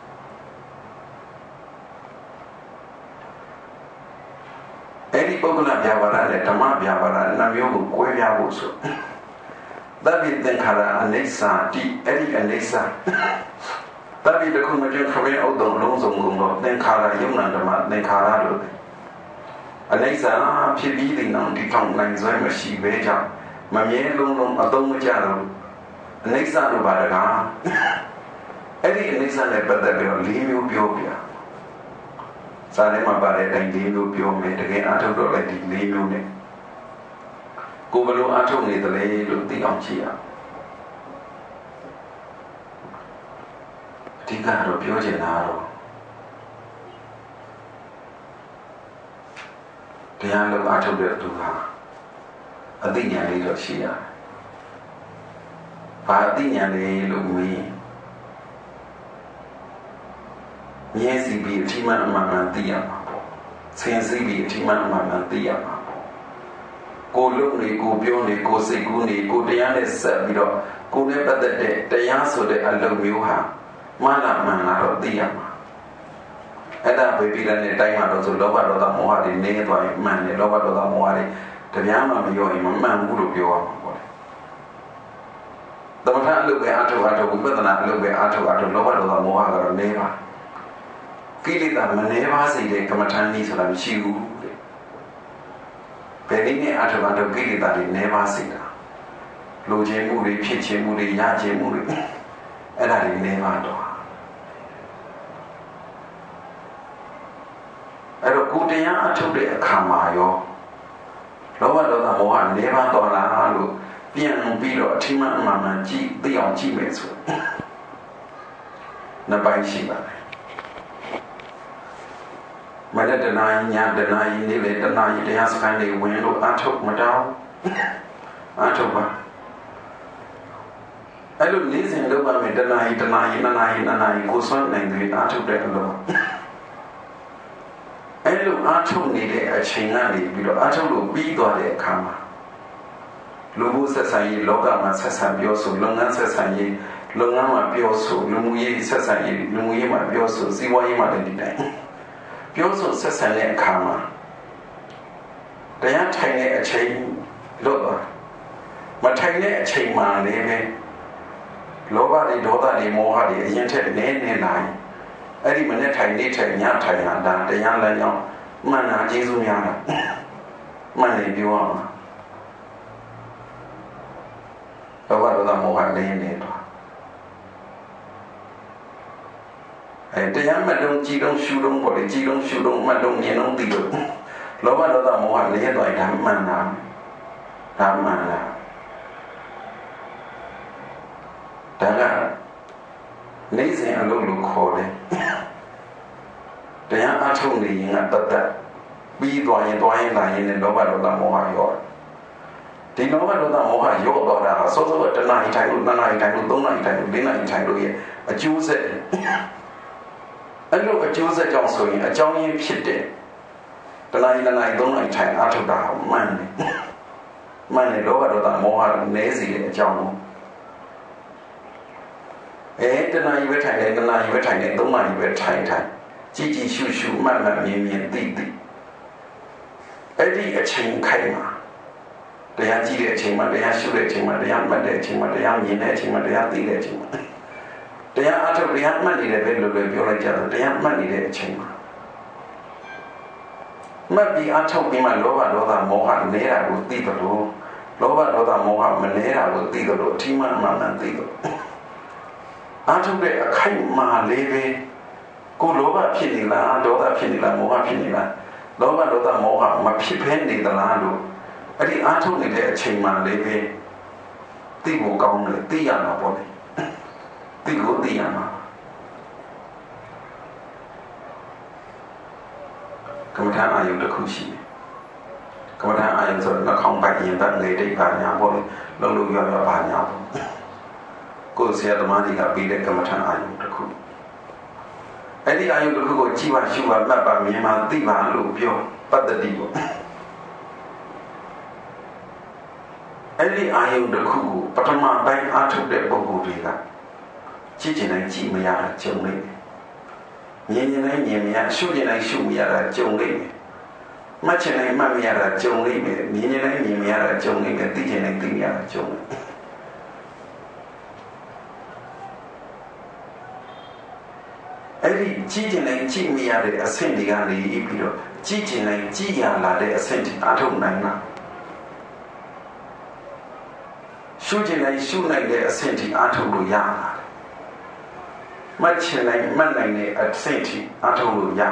Speaker 1: အဲ့ဒီပုဂ္ဂလဗျာပါဒနဲ့ဓမ္မဗျာပါဒနှမျိုးကိုကွဲပြားဖို့ဆိုတပိသင်္ခါရအနိစ္စတိအဲ့ဒီအနိစ္စတပိတခုမကျခဘင်းဥဒ္ဒံလုံးစုံကုန်တော့သင်္ခါရယုံနာဓမ္မသင်္ခါရလို့အနိစ္စဖြစ်ပြီးတဲ့နောက်ဒီထောင်နိုင်စွဲမရှိဘဲကြောင့်မမြဲလုံးလုံးအသုံးမကျတော့အနိစ္စလို့ပါတကားအဲ့ဒီအနိစ္စနဲ့ပတ်သက်ပြီးတော့၄မျိုးပြောပြစာထဲမှာပါတဲ့အတိုင်း၄မျိုးပြောမယ်တကယ်အထုတ်တော့လည်းဒီ၄မျိုးနဲ့ကိုဘလို့အထုတ်နေတယ်လေလို့သိအောင်ကြည့်ရအဓိကတော့ပြောချင်တာတော့တရားလုံးအထုတ်တဲ့သူဟာအသိဉာဏ်လေးတော့ရှိရတယ်။ဘာအသိဉာဏ်လေးလို့မေးမြဲစီပြီးအထိမှန်အမှန်မှန်သိရမှာပေါ့။ဆင်းစီပြီးအထိမှန်အမှန်မှန်သိရမှာပေါ့။ကိုလုံးနေကိုပြောနေကိုစိတ်ကူးနေကိုတရားနဲ့ဆက်ပြီးတော့ကိုနဲ့ပတ်သက်တဲ့တရားဆိုတဲ့အလုပ်မျိုးဟာမှန်လားမှန်လားတော့သိရမှာ။အဲ့ဒါဘေဘီလည်းနဲ့တိုင်းမှာတော့ဆိုလောဘဒေါသမောဟတွေနေသွားရင်မှန်တယ်လောဘဒေါသမောဟတွေတရားမှမပြောရင်မမှန်ဘူးလို့ပြောရမှာပေါ့လေသမထအလုပ်ပဲအထောက်အထောက်ဝိပဿနာအလုပ်ပဲအထောက်အထောက်လောဘဒေါသမောဟကတော့နေပါကိလေသာမနေပါစေတဲ့ကမ္မထာနည်းဆိုတာမရှိဘူးတဲ့ဘယ်နည်းနဲ့အထောက်အထောက်ကိလေသာတွေနေပါစေတာလိုချင်မှုတွေဖြစ်ချင်မှုတွေရချင်မှုတွေအဲ့ဒါတွေနေပါတော့အဲ့တော့ကိုတရားအထုတ်တဲ့အခါမှာရောလောဘဒေါသမောဟနေပါတော့လားလို့ပြန်ပြီးတော့အထိမှန်အမှန်မှန်ကြည့်သိအောင်ကြည့်မယ်ဆိုနှစ်ပိုင်းရှိပါတယ်မနက်တနာညတနာဤနေ့လေတနာဤတရားစခန်းလေးဝင်လို့အထုတ်မတောင်းအထုတ်ပါအဲ့လိုနေ့စဉ်လုပ်ပါမယ်တနာဤတနာဤနနာဤနနာဤကိုစွန့်နိုင်တယ်အထုတ်တဲ့အလို့အဲ့လိုအားထုတ်နေတဲ့အချိန်ကနေပြီးတော့အားထုတ်လို့ပြီးသွားတဲ့အခါမှာလူမှုဆက်ဆံရေးလောကမှာဆက်ဆံပြောဆိုလုပ်ငန်းဆက်ဆံရေးလုပ်ငန်းမှာပြောဆိုလူမှုရေးဆက်ဆံရေးလူမှုရေးမှာပြောဆိုစီးပွားရေးမှာလည်းဒီတိုင်းပြောဆိုဆက်ဆံတဲ့အခါမှာတရားထိုင်တဲ့အချိန်လို့တော့မထိုင်တဲ့အချိန်မှာလည်းပဲလောဘတွေဒေါသတွေမောဟတွေအရင်ထက်နည်းနေလာရင်အဲ့ဒီမနေ့ထိုင်နေ့ထိုင်ညထိုင်ဟာဒါတရားလမ်းကြောင်းမှန်တာကျေးဇူးများတာမှန်တယ်ပြောရမှာလောဘဒေါသမောဟလည်းနေတော့အဲတရားမတုံကြည်တုံရှုတုံပေါ်လေကြည်တုံရှုတုံမတုံမြင်တုံသိလို့လောဘဒေါသမောဟလည်းတော့ဒါမှန်တာဒါမှန်လားဒါကနေစဉ်အလုပ်လို့ခေါ်တယ်တရားအထုတ်နေရင်ကတတ်တတ်ပြီးသွားရင်သွားရင်လာရင်လည်းလောဘဒေါသမောဟရောဒီလောဘဒေါသမောဟရောတော့တာစောစောတဏှာထိုင်လို့တဏှာထိုင်လို့သုံးနာထိုင်လို့လေးနာထိုင်လို့ရဲ့အကျိုးဆက်အဲ့လိုအကျိုးဆက်ကြောင့်ဆိုရင်အကြောင်းရင်းဖြစ်တဲ့တဏှာတဏှာသုံးနာထိုင်အထုတ်တာမှန်တယ်မှန်တယ်လောဘဒေါသမောဟနည်းစေတဲ့အကြောင်းကိုအဲတဏှာကြီးပဲထိုင်တယ်တဏှာကြီးပဲထိုင်တယ်သုံးနာကြီးပဲထိုင်ထိုင်ကြည်ကြည်ရှုရှုမှတ်မှတ်မြင်မြင်သိသိအဲ့ဒီအချိန်ခိုင်မှာတရားကြည့်တဲ့အချိန်မှာတရားရှုတဲ့အချိန်မှာတရားမှတ်တဲ့အချိန်မှာတရားမြင်တဲ့အချိန်မှာတရားသိတဲ့အချိန်မှာတရားအထုတ်တရားမှတ်နေတယ်ပဲလို့လည်းပြောလိုက်ကြတယ်တရားမှတ်နေတဲ့အချိန်မှာမှတ်ပြီးအထုတ်ပြီးမှလောဘဒေါသမောဟနေတာကိုသိတယ်လို့လောဘဒေါသမောဟမနေတာကိုသိတယ်လို့အထီးမှန်မှန်မှန်သိတယ်အထုတ်တဲ့အခိုက်မှာလေးပဲကိုလောဘဖြစ်နေလားဒေါသဖြစ်နေလားမောဟဖြစ်နေလားလောဘဒေါသမောဟမဖြစ်ဘဲနေသလားလို့အဲ့ဒီအားထုတ်နေတဲ့အချိန်မှလေးပဲသိဖို့ကောင်းတယ်သိရမှာပေါ့လေသိကိုသိရမှာကမ္မထာအာယုတစ်ခုရှိတယ်ကမ္မထာအာယုဆိုတော့နှာခေါင်းပိုက်ရင်ပတ်လေတိတ်ပါညာပေါ့လေလုံးလုံးရွရွပါညာပေါ့ကိုယ်ဆရာသမားကြီးကပေးတဲ့ကမ္မထာအာယုတစ်ခုအဲ့ဒီအာယုတစ်ခုကိုကြည်ပါရှုပါမှတ်ပါမြင်ပါသိပါလို့ပြောပတ္တိပေါ့အဲ့ဒီအာယုတစ်ခုကိုပထမပိုင်းအားထုတ်တဲ့ပုဂ္ဂိုလ်တွေကကြည့်ချင်တိုင်းကြည့်မရတာကြုံနေတယ်မြင်ချင်တိုင်းမြင်မရရှုချင်တိုင်းရှုမရတာကြုံနေတယ်မှတ်ချင်တိုင်းမှတ်မရတာကြုံနေတယ်မြင်ချင်တိုင်းမြင်မရတာကြုံနေတယ်သိချင်တိုင်းသိမရတာကြုံနေတယ်အဲ့ဒီကြည့်ချင်တိုင်းကြည့်မရတဲ့အဆင့်တွေကနေပြီးတော့ကြည့်ချင်တိုင်းကြည့်ရလာတဲ့အဆင့်တွေအားထုတ်နိုင်လားရှုချင်တိုင်းရှုနိုင်တဲ့အဆင့်ထိအားထုတ်လို့ရလာတယ်။မှတ်ချင်တိုင်းမှတ်နိုင်တဲ့အဆင့်ထိအားထုတ်လို့ရ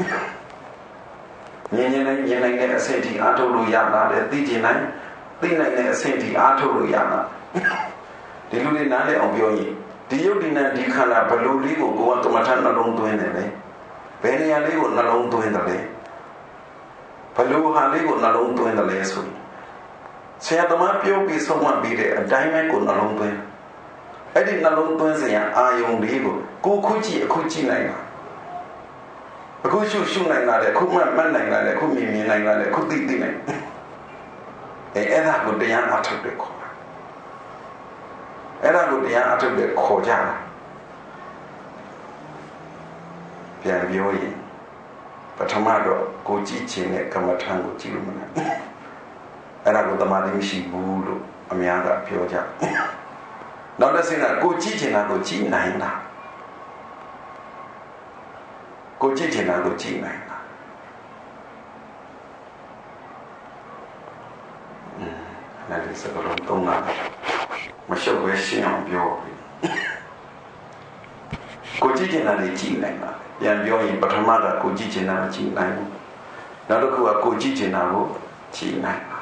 Speaker 1: မြင်ချင်တိုင်းမြင်နိုင်တဲ့အဆင့်ထိအားထုတ်လို့ရလာတယ်။သိချင်တိုင်းသိနိုင်တဲ့အဆင့်ထိအားထုတ်လို့ရလာဒီလိုလေးနားလည်အောင်ပြောရင်ဒီယုတ်ဒီနာဒီခန္ဓာဘလို့လေးကိုကိုယ်ကကမ္မထနှလုံးသွင်းတယ်လေ။ဘယ်နေရာလေးကိုနှလုံးသွင်းတယ်လဲ။ဘလို့ဟာလေးကိုနှလုံးသွင်းတယ်လဲဆိုရင်ဆရာသမားပြောပြီးဆုံးမပြီးတဲ့အတိုင်းပဲကိုနှလုံးသွင်းအဲ့ဒီနှလုံးသွင်းစရာအာယုံလေးကိုကိုခုကြည့်အခုကြည့်နိုင်တာအခုရှုရှုနိုင်လာတယ်အခုမှတ်မှတ်နိုင်လာတယ်အခုမြင်မြင်နိုင်လာတယ်အခုသိသိနိုင်အဲအဲ့ဒါကိုတရားအထုတ်တယ်ခေါ်တာအဲ့ဒါကိုတရားအထုတ်တယ်ခေါ်ကြတာပြန်ပြောရင်ပထမတော့ကိုကြည့်ခြင်းနဲ့ကမ္မထံကိုကြည့်လို့မရဘူးအဲ့ဒါကိုတမာတိမရှိဘူးလို့အများကပြောကြနောက်တစ်ဆင့်ကကိုကြည့်ချင်တာကိုကြည့်နိုင်တာကိုကြည့်ချင်တာကိုကြည့်နိုင်တာอืมအဲ့ဒီစကားလုံးသုံးတာမရှုပ်ပဲရှင်းအောင်ပြောကိုကြည့်ချင်တာတွေကြည့်နိုင်တာပြန်ပြောရင်ပထမကကိုကြည့်ချင်တာမကြည့်နိုင်ဘူးနောက်တစ်ခုကကိုကြည့်ချင်တာကိုကြည့်နိုင်တာ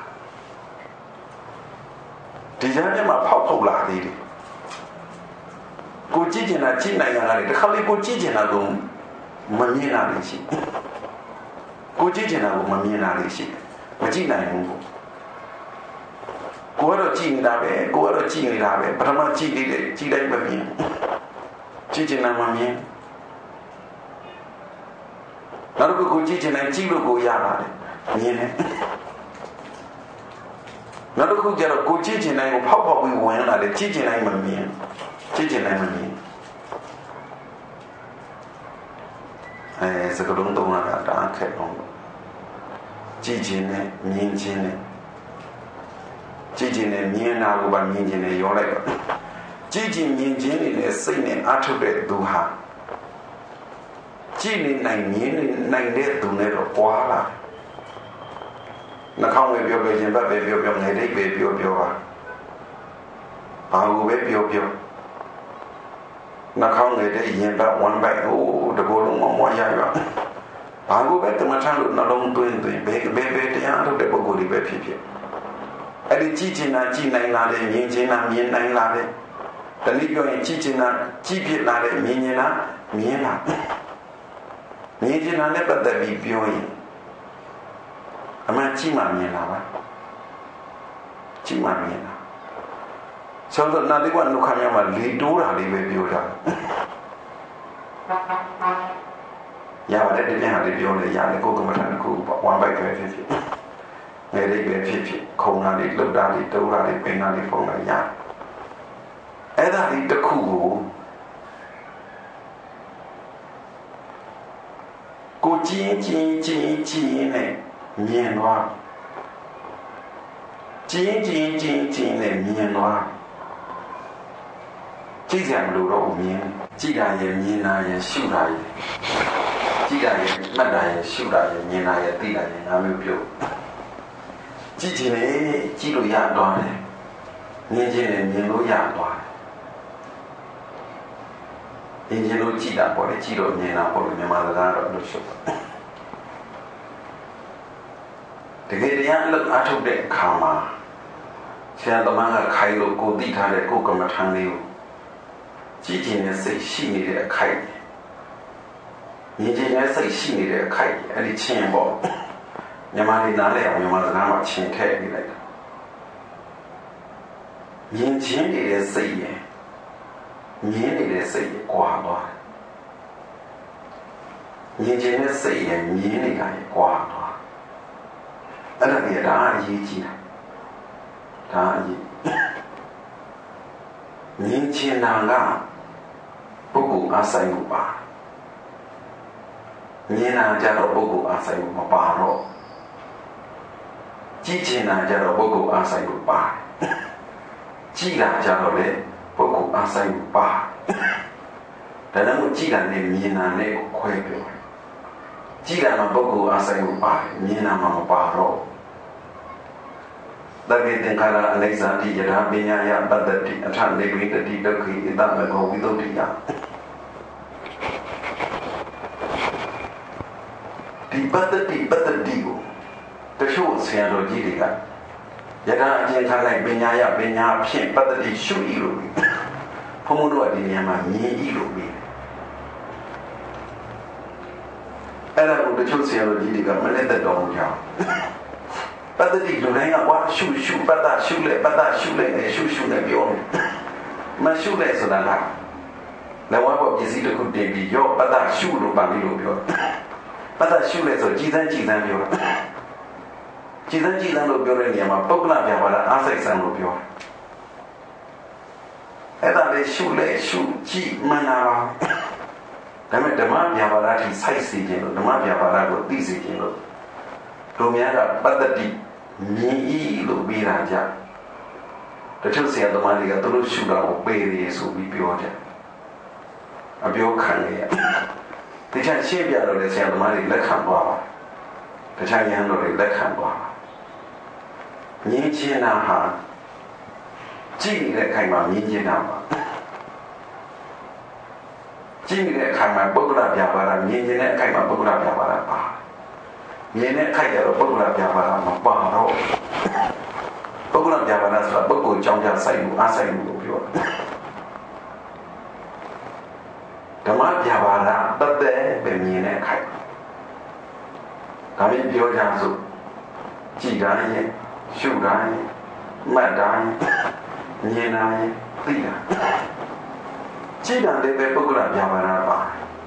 Speaker 1: ဒီကြားထဲမှာဖောက်ဖောက်လာသေးတယ်ကိုကြည့်ချင်တာကြည့်နိုင်ရတာလေတစ်ခါလေကိုကြည့်ချင်တာကိုမမြင်တာလေရှိကိုကြည့်ချင်တာကိုမမြင်တာလေရှိမကြည့်နိုင်ဘူးကိုကတော့ကြည့်နေတာပဲကိုကတော့ကြည့်နေတာပဲပထမကြည့်နေတယ်ကြည့်တိုင်းမမြင်ကြည့်ချင်တာမမြင်နောက်တစ်ခုကိုကြည့်ချင်တိုင်းကြည့်လို့ကိုရပါတယ်မြင်တယ်နောက်တစ်ခုကျတော့ကိုကြည့်ချင်တိုင်းကိုဖောက်ဖောက်ပြီးဝင်လာတယ်ကြည့်ချင်တိုင်းမမြင်ကြည့်ချင်တိုင်းမမြင်အဲစကားလုံးသုံးတာကတအားခက်တော့ကြည့်ချင်နဲ့မြင်ချင်နဲ့ကြည့်ချင်နဲ့မြင်တာကိုပါမြင်ချင်နဲ့ရောလိုက်တော့ကြည့်ချင်မြင်ချင်နဲ့စိတ်နဲ့အထုတ်တဲ့သူဟာကြည့်နေနိုင်မြင်နေနိုင်တဲ့သူနဲ့တော့ပွားလာနှာခေါင်းပဲပြောပြောခြင်းဘက်ပဲပြောပြောငယ်တိတ်ပဲပြောပြောပါဘာကိုပဲပြောပြောနှာခေါင်းငယ်တဲ့ရင်ဘက်ဝမ်းဘက်ဟိုတဘောလုံးမမွားရရဘာကိုပဲတမထလို့နှလုံးသွင်းသွင်းဘယ်ဘယ်ဘယ်တရားထုတ်တဲ့ပုဂ္ဂိုလ်တွေပဲဖြစ်ဖြစ်အဲ့ဒီကြည့်ချင်တာကြည့်နိုင်လာတယ်မြင်ချင်တာမြင်နိုင်လာတယ်တနည်းပြောရင်ကြည့်ချင်တာကြည့်ဖြစ်လာတယ်မြင်ချင်တာမြင်လာမြင်ချင်တာနဲ့ပတ်သက်ပြီးပြောရင်အမှန်ကြည့်မှမြင်လာပါကြည့်မှမြင်လာဆိုတော့နာတိကနုခမ်းရမှာလေတိုးတာလေးပဲပြောတာရပါတယ်ဒီပြန်ဟာလေးပြောလေရတယ်ကိုယ်ကမထန်တစ်ခုဝမ်းပိုက်ပဲဖြစ်ဖြစ်ငယ်လေးပဲဖြစ်ဖြစ်ခုံတာလေးလှုပ်တာလေးတိုးတာလေးပိန်တာလေးဖုံးတာရအဲ့ဒါလေးတစ်ခုကိုကိုကြည့်ကြည့်ကြည့်ကြည့်နဲ့မြင်သွားကြကျင်းကျင်းကျင်းကျင်းနဲ့မြင်သွားကြည့်ကြမလို့တော့မြင်ကြည့်တာရဲ့မြင်တာရဲ့ရှုတာရဲ့ကြည့်တာရဲ့မှတ်တာရဲ့ရှုတာရဲ့မြင်တာရဲ့သိတာရဲ့ငါမျိုးပြုတ်ကြည့်ခြင်းနဲ့ကြည့်လို့ရသွားတယ်မြင်ခြင်းနဲ့မြင်လို့ရသွားတယ်မြင်ခြင်းလို့ကြည့်တာပေါ့လေကြည့်လို့မြင်တာပေါ့လေမြန်မာစကားတော့လို့ရှုပ်တကယ်တရားအလုပ်အထုတ်တဲ့အခါမှာဆရာသမားကခိုင်လို့ကိုသိထားတဲ့ကိုယ်ကမ္မထံလေးကိုကြည့်ခြင်းနဲ့စိတ်ရှိနေတဲ့အခိုက်မြင်ခြင်းနဲ့စိတ်ရှိနေတဲ့အခိုက်အဲ့ဒီချင်းပေါ့မြန်မာလေးနားလည်အောင်မြန်မာစကားမှာချင်းထည့်နေလိုက်တာမြင်ခြင်းနေတဲ့စိတ်ရဲ့မြင်နေတဲ့စိတ်ရဲ့ကွာသွားမြင်ခြင်းနဲ့စိတ်ရဲ့မြင်နေတာရဲ့ကွာသွားအဲ့ဒါကြီးဒါအရေးကြီးတာဒါအရေးမြင်ခြင်းနာကပုဂ္ဂိုလ်အားဆိုင်မှုပါမြင်နာကြတော့ပုဂ္ဂိုလ်အားဆိုင်မှုမပါတော့ကြည့်ခြင်းနာကြတော့ပုဂ္ဂိုလ်အားဆိုင်မှုပါကြည့်တာကြတော့လေပုဂ္ဂိုလ်အားဆိုင်မှုပါဒါကြောင့်ကြည့်တာနဲ့မြင်တာနဲ့ခွဲပြောကြည့်တာမှာပုဂ္ဂိုလ်အားဆိုင်မှုပါမြင်တာမှာမပါတော့တကယ်တင်္ခါရအနိစ္စတိယထာပညာယပတ္တိအထနေဝိတတိဒုက္ခိဣတမကောဝိသုဒ္ဓိယဒီပတ္တိပတ္တိကိုတချို့ဆရာတော်ကြီးတွေကယထာအကျဉ်းထားလိုက်ပညာယပညာဖြင့်ပတ္တိရှုဤလို့ဘုံဘုံတို့ကဒီနေရာမှာမြင်ဤလို့ပြီးအဲ့ဒါကိုတချို့ဆရာတော်ကြီးတွေကမလက်သက်တော်မူကြအောင်ပတ္တိလူတိုင်းကဝါရှုရှုပတ္တရှုလေပတ္တရှုလေရှုရှုနေပြောတယ်မရှုလေဆိုတာကလည်းဝါဘောပစ္စည်းတစ်ခုတင်ပြီးရောပတ္တရှုလို့ပါဠိလိုပြောပတ္တရှုလေဆိုကြည်စမ်းကြည်စမ်းပြောတာကြည်စမ်းကြည်စမ်းလို့ပြောတဲ့နေရာမှာပုဂ္ဂလပြပါဒအားစိတ်စမ်းလို့ပြောအဲ့ဒါလေးရှုလေရှုကြည်မှန်တာပါဒါပေမဲ့ဓမ္မပြပါဒထိစိုက်စီခြင်းလို့ဓမ္မပြပါဒကိုသိစေခြင်းလို့တို့များကပတ္တိမြင်ဤလို့ပြီးတာကြတချို့ဆရာသမားတွေကသူတို့ရှုတာကိုပေရဆိုပြီးပြောကြအပြောခံရတခြားရှင်းပြတော့လေဆရာသမားတွေလက်ခံသွားပါတခြားရဟန်းတော်တွေလက်ခံသွားပါမြင်ခြင်းနာဟာကြည့်နေတဲ့ခိုင်မှာမြင်ခြင်းနာပါကြည့်နေတဲ့ခိုင်မှာပုဂ္ဂလပြပါဒမြင်ခြင်းတဲ့အခိုင်မှာပုဂ္ဂလပြပါဒပါမြင်တဲ့ခိုက်ကြတော့ပုဂ္ဂလပြပါဒမပါတော့ပုဂ္ဂလပြပါဒဆိုတာပုဂ္ဂိုလ်ကြောင့်ကြဆိုင်မှုအားဆိုင်မှုကိုပြောဓမ္မပြပါဒတသက်ပဲမြင်တဲ့ခိုက်ဒါမျိုးပြောကြစို့ကြည်တိုင်းရဲ့ရှုတိုင်းရဲ့မှတ်တိုင်းမြင်တိုင်းရဲ့သိတာကြည်တယ်လည်းပဲပုဂ္ဂလပြပါဒပါ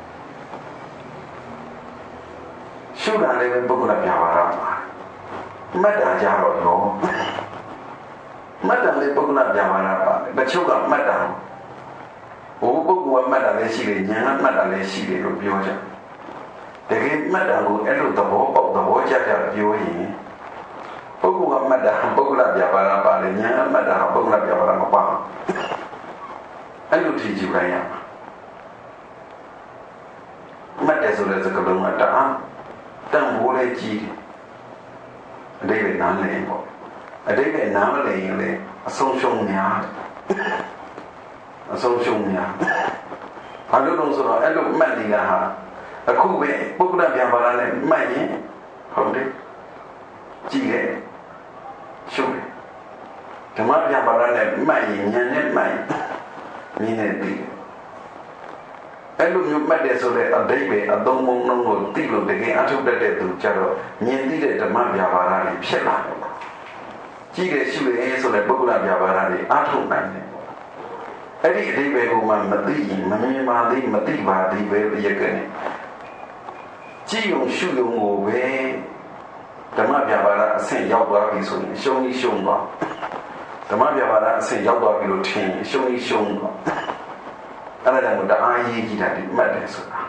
Speaker 1: ရှုတာလည်းပဲပုဂ္ဂလပြပါဒပါမှတ်တာကြတော့ရောမှတ်တာလည်းပုဂ္ဂလပြပါဒပါတချို့ကမှတ်တာဟိုပုဂ္ဂိုလ်ကမှတ်တာလည်းရှိတယ်ဉာဏ်ကမှတ်တာလည်းရှိတယ်လို့ပြောကြတကယ်မှတ်တာကိုအဲ့လိုသဘောပေါက်သဘောကျကျပြောရင်ပုဂ္ဂိုလ်ကမှတ်တာပုဂ္ဂလပြပါဒပါလေဉာဏ်ကမှတ်တာပုဂ္ဂလပြပါဒမပါအဲ့လိုထင်ကြည့်လိုက်ရမှာမှတ်တယ်ဆိုတဲ့စကားလုံးကတအားတန်ဖိုးလေးကြီးတယ်အတိတ်ကနားလည်ပေါ့အတိတ်ကနားမလည်ရင်လေအဆုံးရှုံးများအဆုံးရှုံးများဘာလို့လဲဆိုတော့အဲ့လိုမှတ်နေတာဟာအခုပဲပုဂ္ဂလပြန်ပါလာနဲ့မှတ်ရင်ဟုတ်တယ်ကြည့်တယ်ရှုတယ်ဓမ္မပြန်ပါလာနဲ့မှတ်ရင်ဉာဏ်နဲ့မှတ်ရင်မြင်နေတယ်အဲ့လိုမျိုးမှတ်တယ်ဆိုတဲ့အဓိပ္ပာယ်အသုံးမုံလုံးကိုသိလို့တကယ်အထုတ်တတ်တဲ့သူကြတော့မြင်သိတဲ့ဓမ္မပြပါဒတွေဖြစ်လာတယ်။ကြည့်တယ်ရှုတယ်ဆိုတဲ့ပုဂ္ဂလပြပါဒတွေအထုတ်နိုင်တယ်။အဲ့ဒီအဓိပ္ပာယ်ကိုမှမသိရင်မမြင်ပါသေးမသိပါသေးပဲပြည့်ကနေကြည့်ုံရှုုံကိုပဲဓမ္မပြပါဒအဆင့်ရောက်သွားပြီဆိုရင်ရှုံးကြီးရှုံးသွားဓမ္မပြပါဒအဆင့်ရောက်သွားပြီလို့ထင်ရင်ရှုံးကြီးရှုံးသွားအဲ့ဒါကတအားရေးကြည့်တာဒီမှတ်တယ်ဆိုတာ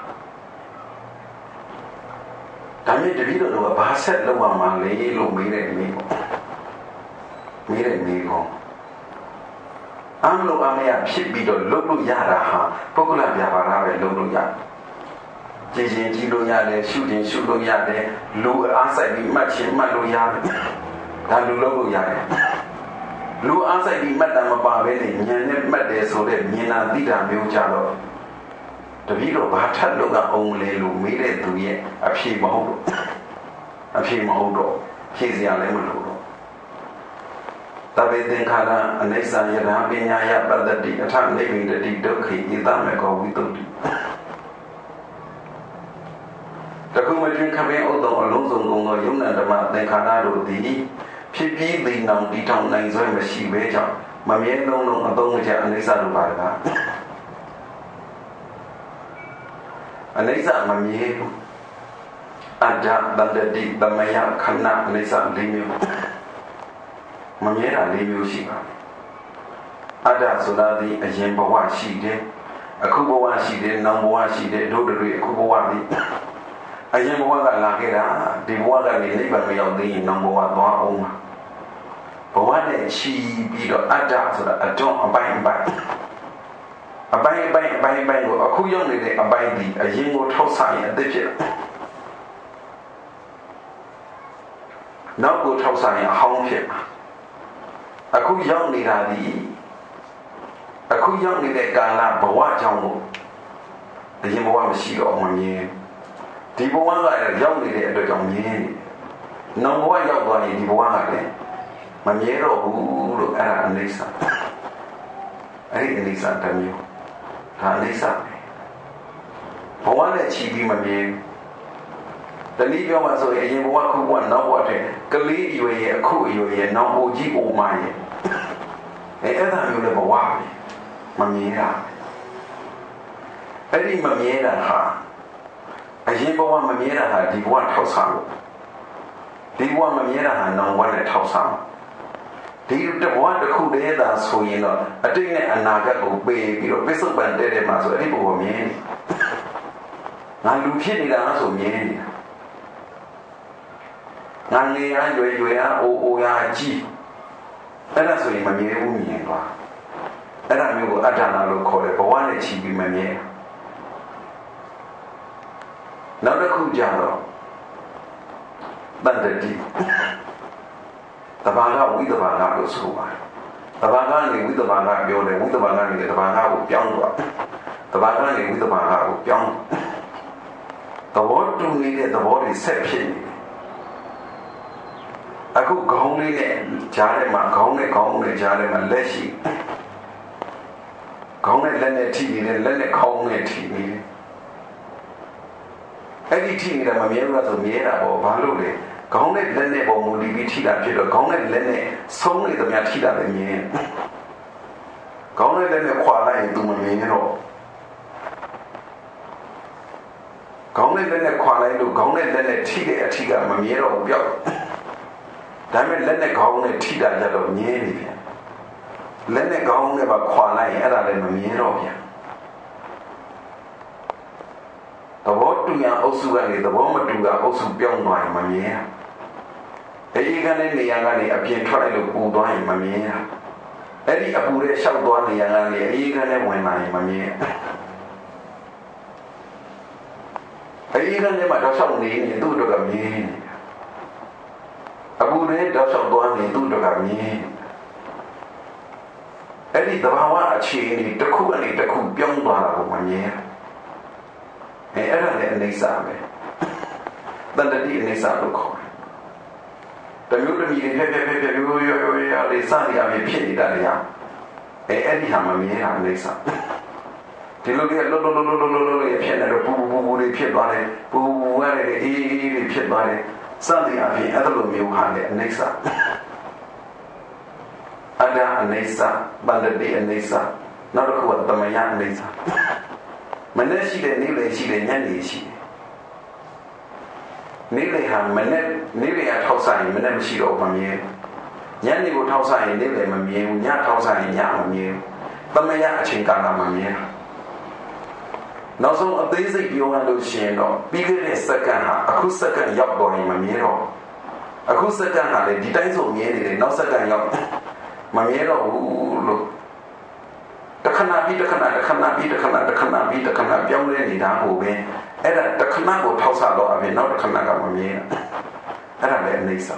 Speaker 1: ဒါမျိုးတပည့်တော်ကဘာဆက်လောက်မှလဲလို့မေးတဲ့အနေပေါ့မေးတယ်မေးကောအမလို့အမေကဖြစ်ပြီးတော့လုပ်လို့ရတာဟာပုဂ္ဂလပြပါရပဲလုပ်လို့ရကြည်ရင်ကြည်လို့ရတယ်ရှုရင်ရှုလို့ရတယ်လူအားဆိုင်ပြီးမှတ်ချင်မှတ်လို့ရတယ်ဒါလူလုပ်လို့ရတယ်လူအားဆိုင်ပြီးမှတ်တာမပါဘဲနဲ့ဉာဏ်နဲ့မှတ်တယ်ဆိုတဲ့ဉာဏ်နာသိတာမျိုးကြတော့တပည့်တော်ဘာထပ်လို့ကအောင်လေလို့မေးတဲ့သူရဲ့အဖြေမဟုတ်တော့အဖြေမဟုတ်တော့ဖြေစရာလည်းမလိုတော့တဗေသင်္ခါရအနိစ္စယရပညာယပတ္တိအထနိဗ္ဗိတတိဒုက္ခိဣတမေကောဝိတုတ္တိတခုမတွင်ခပင်ဥဒ္ဒောအလုံးစုံကုန်သောယုံနာဓမ္မသင်္ခါရတို့သည်ဖြစ်ပြီးသိနောင်တည်ထောင်နိုင်စွမ်းမရှိဘဲကြောင့်မမြဲလုံးလုံးအသုံးမချအနိစ္စတို့ပါတကားအနိစ္စမမြဲဘူးအတ္တတတ္တိသမယခဏအနိစ္စ၄မျိုးမမြဲတာ၄မျိုးရှိပါတယ်အတ္တဆိုတာဒီအရင်ဘဝရှိတယ်အခုဘဝရှိတယ်နောက်ဘဝရှိတယ်တို့တွေအခုဘဝဒီအရင်ဘဝကလာခဲ့တာဒီဘဝကနေနိဗ္ဗာန်မရောက်သေးရင်နောက်ဘဝသွားအောင်မှာဘဝနဲ့ချီပြီးတော့အတ္တဆိုတာအတွန်းအပိုင်းအပိုင်းအပိုင်းအပိုင်းအပိုင်းအပိုင်းကိုအခုရောက်နေတဲ့အပိုင်းဒီအရင်ကိုထောက်ဆရင်အသက်ဖြစ်နောက်ကိုထောက်ဆရင်အဟောင်းဖြစ်အခုရောက်နေတာဒီအခုရောက်နေတဲ့ကာလဘဝကြောင့်ကိုအရင်ဘဝမရှိတော့မှမြင်ဒီဘဝကရောက်နေတဲ့အတွက်ကြောင့်မြင်နေနောက်ဘဝရောက်သွားရင်ဒီဘဝကလည်းမမြဲတော့ဘူးလို့အဲ့ဒါအနိစ္စအဲ့ဒီအနိစ္စတမျိုးဒါအနိစ္စဘဝနဲ့ချီပြီးမမြင်တနည်းပြောမှဆိုရင်အရင်ဘဝခုဘဝနောက်ဘဝတဲ့ကလေးအရွယ်ရဲ့အခုအရွယ်ရဲ့နောက်ဘိုးကြီးအိုမရဲ့အဲ့အဲ့ဒါမျိုးလည်းဘဝပဲမမြင်တာအဲ့ဒီမမြင်တာဟာအရင်ဘဝမမြင်တာဟာဒီဘဝထောက်ဆောင်ဒီဘဝမမြင်တာဟာနောက်ဘဝနဲ့ထောက်ဆောင်ဒီတဘဝတစ်ခုတည်းသာဆိုရင်တော့အတိတ်နဲ့အနာဂတ်ကိုပေးပြီးတော့ပစ္စုပန်တဲ့တဲ့မှာဆိုအဲ့ဒီဘဝမြင်ငါလူဖြစ်နေတာဆိုမြင်နေတာငါငယ်ရရွယ်ရွယ်ရအိုအိုရကြီးအဲ့ဒါဆိုရင်မမြင်ဘူးမြင်သွားအဲ့ဒါမျိုးကိုအတ္တနာလို့ခေါ်တယ်ဘဝနဲ့ချီပြီးမမြင်နောက်တစ်ခုကြတော့တတ္တိတဘာကဝိတဘာကလို့ဆိုပါတယ်တဘာကနေဝိတဘာကပြောတယ်ဝိတဘာကနေတဘာကကိုပြောင်းသွားတဘာကနေဝိတဘာကကိုပြောင်းသဘောတူနေတဲ့သဘောတွေဆက်ဖြစ်နေအခုခေါင်းလေးနဲ့ကြားထဲမှာခေါင်းနဲ့ခေါင်းနဲ့ကြားထဲမှာလက်ရှိခေါင်းနဲ့လက်နဲ့ထိနေတယ်လက်နဲ့ခေါင်းနဲ့ထိနေတယ်အဲ့ဒီထိနေတာမမြဲဘူးလားဆိုမြဲတာပေါ့ဘာလို့လဲခေါင်းနဲ့လက်နဲ့ပုံမူတည်ပြီးထိတာဖြစ်တော့ခေါင်းနဲ့လက်နဲ့ဆုံးနေသမျှထိတာလည်းမြင်ခေါင်းနဲ့လက်နဲ့ခွာလိုက်ရင်သူမမြင်တော့ခေါင်းနဲ့လက်နဲ့ခွာလိုက်လို့ခေါင်းနဲ့လက်နဲ့ထိတဲ့အထိကမမြင်တော့ဘူးပြောက်ဒါပေမဲ့လက်နဲ့ခေါင်းနဲ့ထိတာကြတော့မြင်နေပြန်လက်နဲ့ခေါင်းနဲ့ပါခွာလိုက်ရင်အဲ့ဒါလည်းမမြင်တော့ပြန်သဘောတူရအုပ်စုကနေသဘောမတူတာအုပ်စုပြောင်းသွားရင်မမြင်ရအေးကနေနေရာကနေအပြင်ထွက်လိုက်လို့ပူသွားရင်မမြင်ရအဲ့ဒီအပူရဲ့ရှောက်သွားနေရာကနေအေးကနေဝင်လာရင်မမြင်ရအေးကနေမှတော့ရှောက်နေနေသူ့တို့ကမြင်နေအပူရဲ့တော့ရှောက်သွားနေသူ့တို့ကမြင်အဲ့ဒီသဘာဝအခြေအနေတစ်ခုကနေတစ်ခုပြောင်းသွားတာကိုမမြင်ရအဲ့အဲ့ဒါလည်းအနေစာပဲတန်တတိအနေစာလို့ခေါ်တယ်တမျိုးတမီတွေဖက်ဖက်ဖက်ဖက်ရိုးရိုးရိုးရိုးလေးစသည်အဖြစ်ဖြစ်နေတာလေအဲ့အဲ့ဒီဟာမမြင်တာအနေစာဒီလိုလေးလောလောလောလောလောလောလေးဖြစ်နေတော့ပူပူပူလေးဖြစ်သွားတယ်ပူပူရတဲ့အေးအေးလေးဖြစ်သွားတယ်စသည်အဖြစ်အဲ့လိုမျိုးဟာလည်းအနေစာအတ္တအနေစာတန်တတိအနေစာနောက်တစ်ခုကသမယအနေစာမနေ့ရှိတဲ့နေ့လေရှိတဲ့ညနေရှိတယ်နေ့လေဟာမနေ့နေ့လေအထောက်ဆိုင်မနေ့မရှိတော့မမြင်ညနေကိုထောက်ဆိုင်နေ့လေမမြင်ဘူးညထောက်ဆိုင်ညမမြင်သမယအချိန်ကာလမမြင်နောက်ဆုံးအသေးစိတ်ပြောရလို့ရှိရင်တော့ပြီးခဲ့တဲ့စက္ကန့်ဟာအခုစက္ကန့်ရောက်တော့ရင်မမြင်တော့အခုစက္ကန့်ဟာလေဒီတိုင်းဆိုမြင်နေတယ်နောက်စက္ကန့်ရောက်မမြဲတော့ဘူးလို့တခဏပြီးတခဏတခဏပြီးတခဏတခဏပြီးတခဏပြောင်းလဲနေတာကိုပဲအဲ့ဒါတခဏကိုထောက်ဆတော့အပြင်နောက်တခဏကမမြဲအဲ့ဒါလည်းအနေဆာ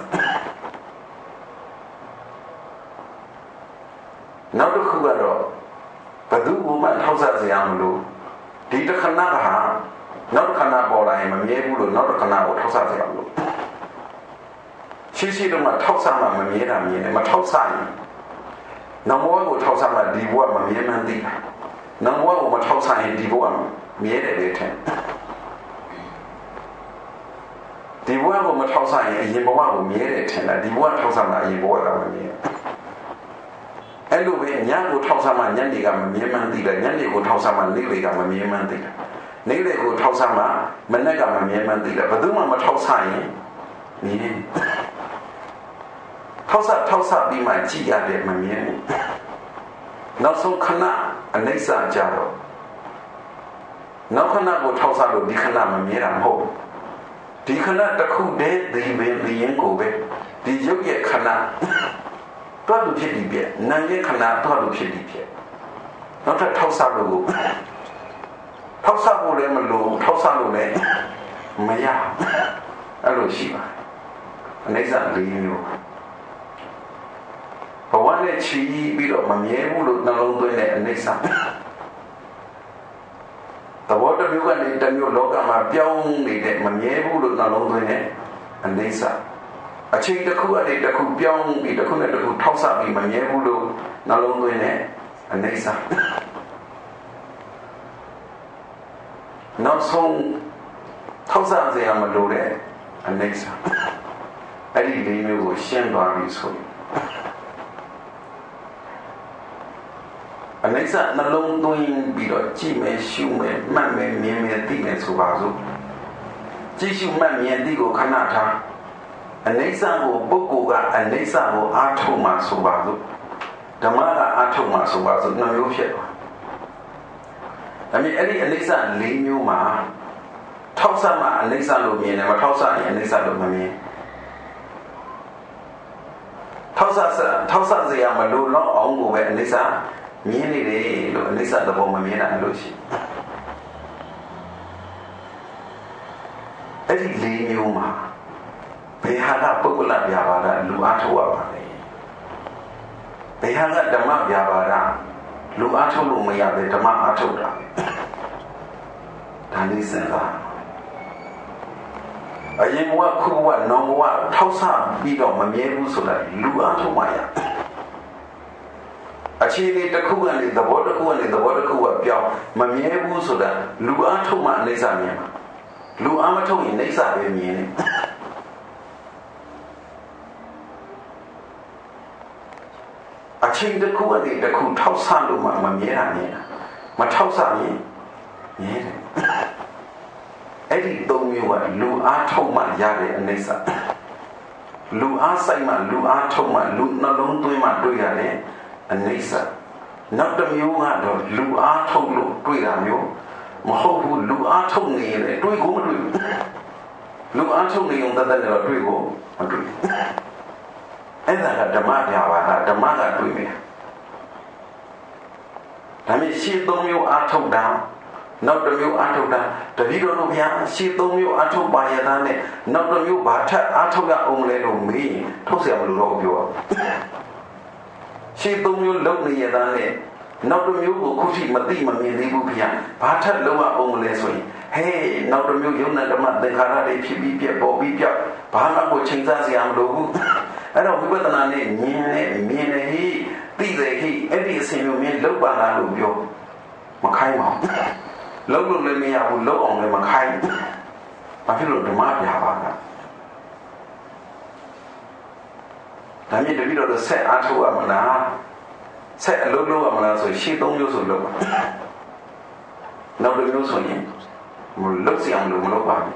Speaker 1: နောက်တစ်ခုကတော့ဘယ်သူမှထောက်ဆစရာမလိုဒီတခဏကဟာနောက်တစ်ခဏပေါ်လာရင်မမြဲဘူးလို့နောက်တစ်ခဏကိုထောက်ဆစရာမလိုရှိရှိတော့မှထောက်ဆမှမမြဲတာမြင်တယ်မထောက်ဆရင်နောက်ဘဝကိုထောက်ဆမှဒီဘဝမမြဲမှန်းသိတာနောက်ဘဝကိုမထောက်ဆရင်ဒီဘဝမြဲတယ်လေထင်ဒီဘဝကိုမထောက်ဆရင်အရင်ဘဝကိုမြဲတယ်ထင်တာဒီဘဝထောက်ဆမှအရင်ဘဝကမမြဲအဲ့လိုပဲညကိုထောက်ဆမှညနေကမမြဲမှန်းသိတယ်ညနေကိုထောက်ဆမှနေ့လေကမမြဲမှန်းသိတယ်နေ့လေကိုထောက်ဆမှမနေ့ကမမြဲမှန်းသိတယ်ဘယ်သူမှမထောက်ဆရင်မြဲထောက်ဆထောက်ဆပြီးမှကြည်ရတယ်မမြဲဘူးနောက်ဆုံးခဏအနိစ္စကြတော့နောက်ခဏကိုထောက်ဆလို့ဒီခဏမမြဲတာမဟုတ်ဒီခဏတစ်ခုတည်းဒီပဲဒီရင်ကိုပဲဒီရုပ်ရဲ့ခဏတွတ်လို့ဖြစ်ပြီးပြက်နာမ်ရဲ့ခဏတွတ်လို့ဖြစ်ပြီးပြက်နောက်ထပ်ထောက်ဆလို့ထောက်ဆဖို့လည်းမလိုထောက်ဆလို့လည်းမရအဲ့လိုရှိပါအနိစ္စလေးမျိုးဘဝနဲ့ချီပြီးတော့မမြဲဘူးလို့နှလုံးသွင်းတဲ့အနိစ္စသဘောတစ်မျိုးကနေတစ်မျိုးလောကမှာပြောင်းနေတဲ့မမြဲဘူးလို့နှလုံးသွင်းတဲ့အနိစ္စအချိန်တစ်ခုကနေတစ်ခုပြောင်းပြီးတစ်ခုနဲ့တစ်ခုထောက်ဆပြီးမမြဲဘူးလို့နှလုံးသွင်းတဲ့အနိစ္စနောက်ဆုံးထောက်ဆစရာမလိုတဲ့အနိစ္စအဲ့ဒီလေးမျိုးကိုရှင်းသွားပြီဆိုရင်အနိစ္စနှလုံးသွင်းပြီးတော့ကြည့်မယ်ရှုမယ်မှတ်မယ်မြင်မယ်သိမယ်ဆိုပါစို့ကြည့်ရှုမှတ်မြင်သိကိုခဏထားအနိစ္စကိုပုဂ္ဂိုလ်ကအနိစ္စကိုအားထုတ်မှဆိုပါစို့ဓမ္မကအားထုတ်မှဆိုပါစို့နှမျိုးဖြစ်သွားဒါမြင်အဲ့ဒီအနိစ္စ၄မျိုးမှာထောက်ဆမှအနိစ္စလို့မြင်တယ်မထောက်ဆရင်အနိစ္စလို့မမြင်ထောက်ဆထောက်ဆစရာမလိုတော့အောင်ကိုပဲအနိစ္စမြင်နေတယ်လို့အနိစ္စသဘောမမြင်နိုင်လို့ရှိအဲ့ဒီ၄မျိုးမှာဘယ်ဟာကပုဂ္ဂလဗျာပါဒလူအားထုတ်ရပါလဲဘယ်ဟာကဓမ္မဗျာပါဒလူအားထုတ်လို့မရပဲဓမ္မအားထုတ်တာဒါလေးစဉ်းစားအရင်ဘဝခုဘဝနောင်ဘဝထောက်ဆပြီးတော့မမြဲဘူးဆိုတာလူအားထုတ်မှရအခြေအနေတစ်ခုကနေသဘောတစ်ခုကနေသဘောတစ်ခုကပြောင်းမမြဲဘူးဆိုတာလူအားထုတ်မှအိဋ္ဌမြင်မှာလူအားမထုတ်ရင်အိဋ္ဌပဲမြင်နေအချိန်တစ်ခုကနေတစ်ခုထောက်ဆလို့မှမမြဲတာမြင်တာမထောက်ဆရင်မြဲတယ်အဲ့ဒီသုံးမျိုးကလူအားထုတ်မှရတဲ့အနိစ္စလူအားဆိုင်မှလူအားထုတ်မှလူနှလုံးသွင်းမှတွေ့ရတဲ့အနိစ္စနောက်တစ်မျိုးကတော့လူအားထုတ်လို့တွေ့တာမျိုးမဟုတ်ဘူးလူအားထုတ်နေရင်တွေ့ကိုမတွေ့ဘူးလူအားထုတ်နေရင်တသက်တော့တွေ့ကိုမတွေ့ဘူးအဲ့ဒါကဓမ္မဗျာပါဒဓမ္မကတွေ့မယ်ဒါမျိုးရှင်းသုံးမျိုးအားထုတ်တာနောက်တစ်မျိုးအားထုတ်တာတပည့်တော်တို့ဗျာရှင်းသုံးမျိုးအားထုတ်ပါရတာနဲ့နောက်တစ်မျိုးဘာထက်အားထုတ်ရအောင်လဲလို့မေးရင်ထုတ်เสียမလို့တော့ပြောရှင်းသုံးမျိုးလုံးနေရတာနဲ့နောက်တစ်မျိုးကိုခုထိမသိမမြင်သေးဘူးဗျာဘာထက်လုံးဝအောင်လဲဆိုရင်ဟဲ့နောက်တစ်မျိုးယုံနာဓမ္မသင်္ခါရတွေဖြစ်ပြီးပြက်ပေါ်ပြီးပြောက်ဘာမှကိုချိန်စားစရာမလိုဘူးအဲ့တော့ဝိပဿနာနဲ့မြင်နဲ့မြင်နေဟိသိတယ်ဟိအဲ့ဒီအစဉ်မျိုးမြင်လောက်ပါလားလို့ပြောမခိုင်းပါဘူးလောက်လို့လည်းမရဘူးလောက်အောင်လည်းမခိုင်းဘာဖြစ်လို့ဓမ္မပြပါလားဒါမြင်တပည့်တော်တို့ဆက်အားထုတ်ရမလားဆက်အလုပ်လုပ်ရမလားဆိုရှင်းသုံးမျိုးဆိုလုပ်ပါနောက်တစ်မျိုးဆိုရင်မလုပ်စီအောင်လို့မလုပ်ပါဘူး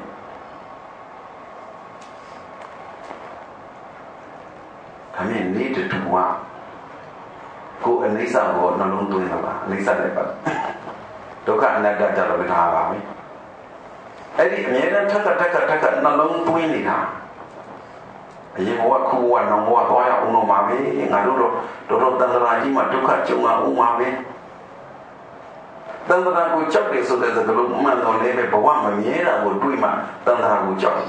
Speaker 1: ဒါမြင်နေ့တူကကိုအနိစ္စကိုနှလုံးသွင်းတာပါအနိစ္စလည်းပါဒုက္ခအနတ္တကြတော့ဒါပါပဲအဲ့ဒီအမြဲတမ်းထက်ကထက်ကထက်ကနှလုံးသွင်းနေတာအရင်ဘဝခုဘဝနောင်ဘဝသွားရအောင်တော့မှာပဲငါတို့တော့တော်တော်တန်ត្រာကြီးမှာဒုက္ခကြုံရအောင်မှာပဲတန်ត្រာကိုကြောက်တယ်ဆိုတဲ့စကားလုံးမှန်တော်လည်းပဲဘဝမမြဲတာကိုတွေးမှတန်ត្រာကိုကြောက်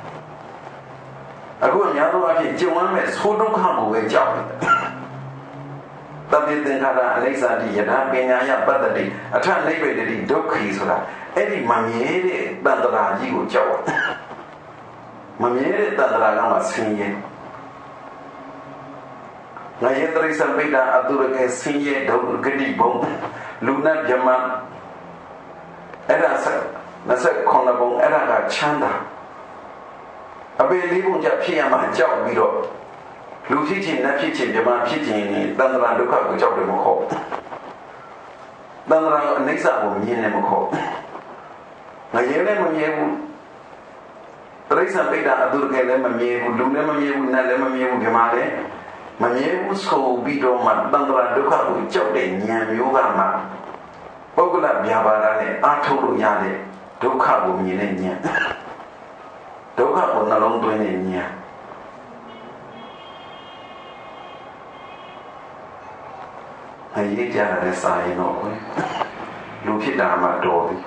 Speaker 1: အခုအများသောအားဖြင့်ကြုံရမယ့်ဆိုးဒုက္ခကိုပဲကြောက်တယ်တပိသင်္ခါရအနိစ္စတိယထာပညာယပတ္တိအထနိဗ္ဗေတိဒုက္ခိဆိုတာအဲ့ဒီမမြဲတဲ့တန်ត្រာကြီးကိုကြောက်တယ်မမြဲတဲ့တန်ត្រာကမှဆင်းရဲငါယတရိစ္ဆပိတာအတုရကေဆင်းရဲဒုက္ခဂတိဘုံလူနာမြမအဲ့ဒါဆက်နှစ်ဆက်ခုနှစ်ဘုံအဲ့ဒါကချမ်းသာအပေလေးဘုံကြဖြစ်ရမှကြောက်ပြီးတော့လူဖြစ်ခြင်းနတ်ဖြစ်ခြင်းမြမဖြစ်ခြင်းတန်ត្រာဒုက္ခကိုကြောက်တယ်မဟုတ်တန်ត្រာအနိစ္စကိုမြင်တယ်မဟုတ်ငါရဲလည်းမမြင်ဘူးတရိစ္ဆပိတာအတုရကေလည်းမမြင်ဘူးလူလည်းမမြင်ဘူးနတ်လည်းမမြင်ဘူးမြမလည်းမမြဲဘူးဆိုပြီးတော့မှတန်ត្រာဒုက္ခကိုကြောက်တဲ့ဉာဏ်မျိုးကမှပုဂ္ဂလဗျာပါဒနဲ့အာထုတ်လို့ရတဲ့ဒုက္ခကိုမြင်တဲ့ဉာဏ်ဒုက္ခကိုနှလုံးသွင်းတဲ့ဉာဏ်အရေးကြတဲ့စာရင်တော့ကိုလူဖြစ်တာမှတော်ပြီ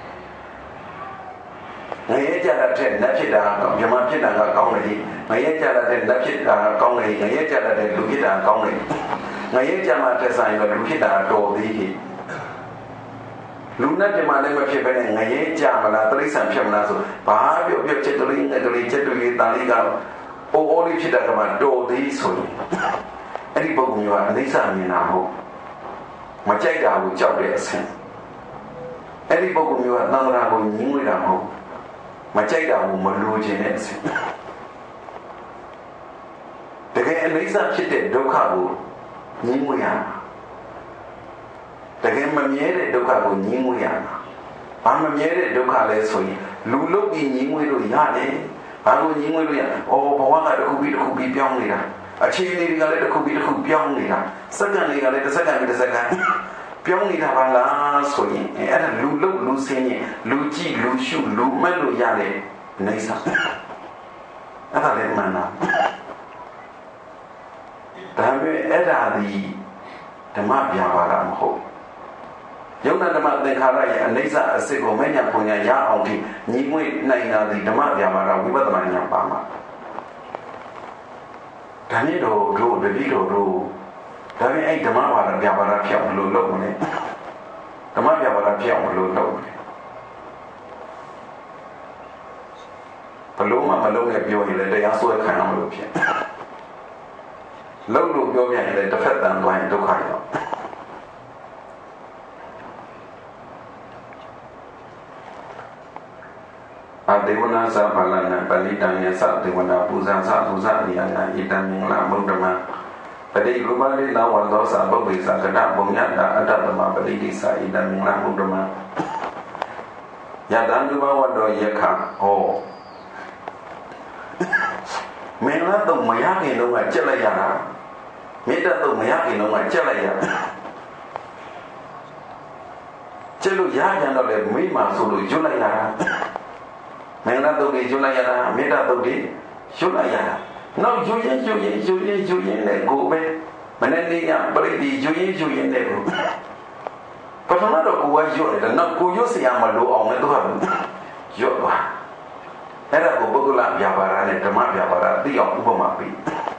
Speaker 1: ငရဲကြတာတဲ့လက်ဖြစ်တာမြမဖြစ်တာကကောင်းတယ်ငရဲကြတာတဲ့လက်ဖြစ်တာကောင်းတယ်ငရဲကြတာတဲ့လူဖြစ်တာကောင်းတယ်ငရဲကြမှာတက်ဆိုင်တော့လူဖြစ်တာတော်သေးဟိလူနဲ့ပြမလည်းမဖြစ်ပဲနဲ့ငရဲကြမလားတိရစ္ဆာန်ဖြစ်မလားဆိုဘာပြောပြောချက်တလေးနဲ့တလေးချက်တလေးတာလေးကအိုးအိုးလေးဖြစ်တာကမှတော်သေးဆိုရင်အဲ့ဒီပုဂ္ဂိုလ်မျိုးကအနိစ္စမြင်တာဟုတ်မကြိုက်တာကိုကြောက်တဲ့အဆင့်အဲ့ဒီပုဂ္ဂိုလ်မျိုးကသံဃာကိုညှင်းဝေးတာမဟုတ်မကြိုက်တာကိုမလိုချင်တဲ့အဆင့်တကယ်အနိစ္စဖြစ်တဲ့ဒုက္ခကိုညှင်းဝေးရမှာတကယ်မမြဲတဲ့ဒုက္ခကိုညှင်းဝေးရမှာဘာမမြဲတဲ့ဒုက္ခလဲဆိုရင်လူလုတ်ပြီးညှင်းဝေးလို့ရတယ်ဘာလို့ညှင်းဝေးလို့ရအော်ဘဝကတစ်ခုပြီးတစ်ခုပြီးပြောင်းနေတာအခြေအနေတွေကလည်းတစ်ခုပြီးတစ်ခုပြောင်းနေတာစက္ကန့်တွေကလည်းတစ်စက္ကန့်ပြီးတစ်စက္ကန့်ပြောင်းနေတာပါလားဆိုရင်အဲ့ဒါလူလုတ်လူစင်းရင်လူကြည့်လူရှုလူမဲ့လို့ရတဲ့နေစာအဲ့ဒါလည်းမှန်တာဒါပေမဲ့အဲ့ဒါဒီဓမ္မဗျာပါဒမဟုတ်ယုံနာဓမ္မသင်္ခါရရဲ့အနိစ္စအစစ်ကိုမဲ့ညာပုံညာရအောင်ဒီညီမွေ့နိုင်တာဒီဓမ္မဗျာပါဒဝိပဿနာဉာဏ်ပါမှာဒါနဲ့တော့တို့တတိတော်တို့ဒါပေမဲ့အဲ့ဓမ္မဘာသာဗျာပါဒဖြစ်အောင်လို့လုပ်မလဲဓမ္မဗျာပါဒဖြစ်အောင်လို့လုပ်မလဲဘလို့မှမလုပ်နဲ့ပြောရင်လည်းတရားစွဲခံအောင်လို့ဖြစ်လုပ်လို့ပြောပြန်ရင်လည်းတစ်ဖက်တန်သွားရင်ဒုက္ခရောက်အဒေဝနာသဗလနာပလိတံယသဒေဝနာပူဇာသပူဇာနိယနာဣတံမင်္ဂလမုဒ္ဓမပတိရူပလိလဝန္တောသပုပ္ပိသကတပုံညတာအတ္တသမပတိတိသာဣတံမင်္ဂလမုဒ္ဓမယတံဒုဘဝတ္တောယခဟောမင်္ဂလာတော့မရခင်တော့ကကြက်လိုက်ရတာမေတ္တာတော့မရခင်တော့ကကြက်လိုက်ရကျက်လို့ရကြတော့လေမိမှဆိုလို့ကျွတ်လိုက်ရတာမင်္ဂလာတုတ်တွေကျွတ်လိုက်ရတာမေတ္တာတုတ်တွေကျွတ်လိုက်ရတာနောက်ကျွရင်ကျွရင်ကျွရင်ကျွရင်နဲ့ကိုပဲမနေ့နေ့ကပရိဒီကျွရင်ကျွရင်နဲ့ကိုပထမတော့ကိုကကျွတ်တယ်နောက်ကိုကျွတ်စရာမလိုအောင်လည်းတော့ကျွတ်ပါအဲ့ဒါကိုပုဂ္ဂလဗျာပါဒနဲ့ဓမ္မဗျာပါဒသိအောင်ဥပမာပေး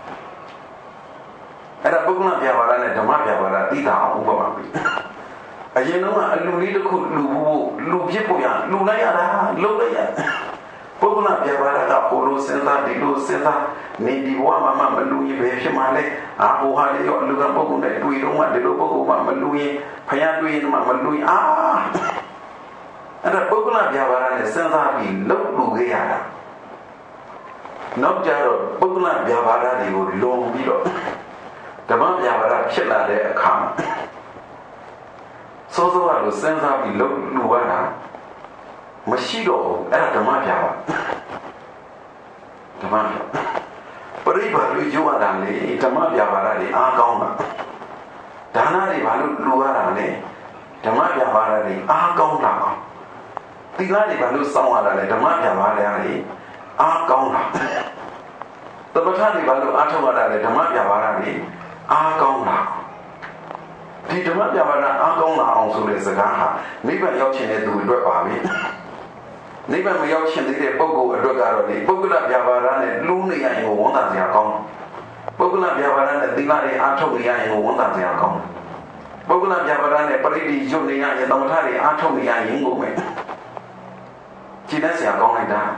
Speaker 1: အဲ့ဒါပုဂ္ဂလဗျာပါဒနဲ့ဓမ္မဗျာပါဒသိတာအောင်ဥပမာပေးအရင်တော့အလူလေးတစ်ခုလူဖို့လူဖြစ်ဖို့ရလူလိုက်ရတာလုံလိုက်ရပုဂ္ဂလဗျာပါဒကဟိုလိုစဉ်းစားဒီလိုစဉ်းစားနေဒီဘဝမှာမမလူရင်ဘယ်ဖြစ်မှာလဲအာဟိုဟာလေးရောအလူကပုဂ္ဂိုလ်နဲ့တွေ့တော့မှဒီလိုပုဂ္ဂိုလ်မှမလူရင်ဖယားတွေ့ရင်မှမလူရင်အာအဲ့ဒါပုဂ္ဂလဗျာပါဒနဲ့စဉ်းစားပြီးလုံလူခဲ့ရတာနောက်ကြတော့ပုဂ္ဂလဗျာပါဒတွေကိုလုံပြီးတော့ဓမ္မဗျာပါဒဖြစ်လာတဲ့အခါမှာစောစောကလို့စဉ်းစားပြီးလုံလူရတာမရှိတော့ဘူးအဲ့ဒါဓမ္မဗျာပါဓမ္မဗျာပရိပါလူယူရတာလေဓမ္မဗျာပါဒတွေအားကောင်းတာဒါနတွေဘာလို့လူရတာလဲဓမ္မဗျာပါဒတွေအားကောင်းတာသီလတွေဘာလို့စောင့်ရတာလဲဓမ္မဗျာပါဒတွေအားကောင်းတာသသမထတွေဘာလို့အားထုတ်ရတာလဲဓမ္မပြပါဒတွေအားကောင်းလာဒီဓမ္မပြပါဒအားကောင်းလာအောင်ဆိုတဲ့စကားဟာနိဗ္ဗာန်ရောက်ခြင်းတဲ့သူအတွက်ပါပဲနိဗ္ဗာန်မရောက်ခြင်းသေးတဲ့ပုဂ္ဂိုလ်အတွက်ကတော့လေပုဂ္ဂလပြပါဒနဲ့လူးနေရရင်ကိုဝန်တာစရာကောင်းပုဂ္ဂလပြပါဒနဲ့သီလတွေအားထုတ်နေရရင်ကိုဝန်တာစရာကောင်းပုဂ္ဂလပြပါဒနဲ့ပရိသေရုပ်နေရရင်သမထတွေအားထုတ်နေရရင်ကိုပဲကြည်တတ်စရာကောင်းလိုက်တာ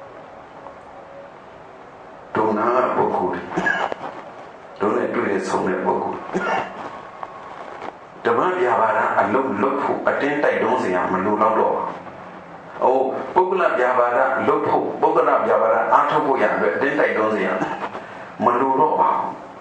Speaker 1: ဒုနာပုဂ္ဂိုလ်ဒုနဲ့တွေ့တဲ့ဆုံးတဲ့ပုဂ္ဂိုလ်ဓမ္မပြပါဒအလုံးလုံးဖို့အတင်းတိုက်တွန်းစရာမလိုတော့တော့အိုးပုဂ္ဂလပြပါဒလုံးဖို့ပုဂ္ဂလပြပါဒအားထုတ်ဖို့ရအတွက်အတင်းတိုက်တွန်းစရာမလိုတော့ပါ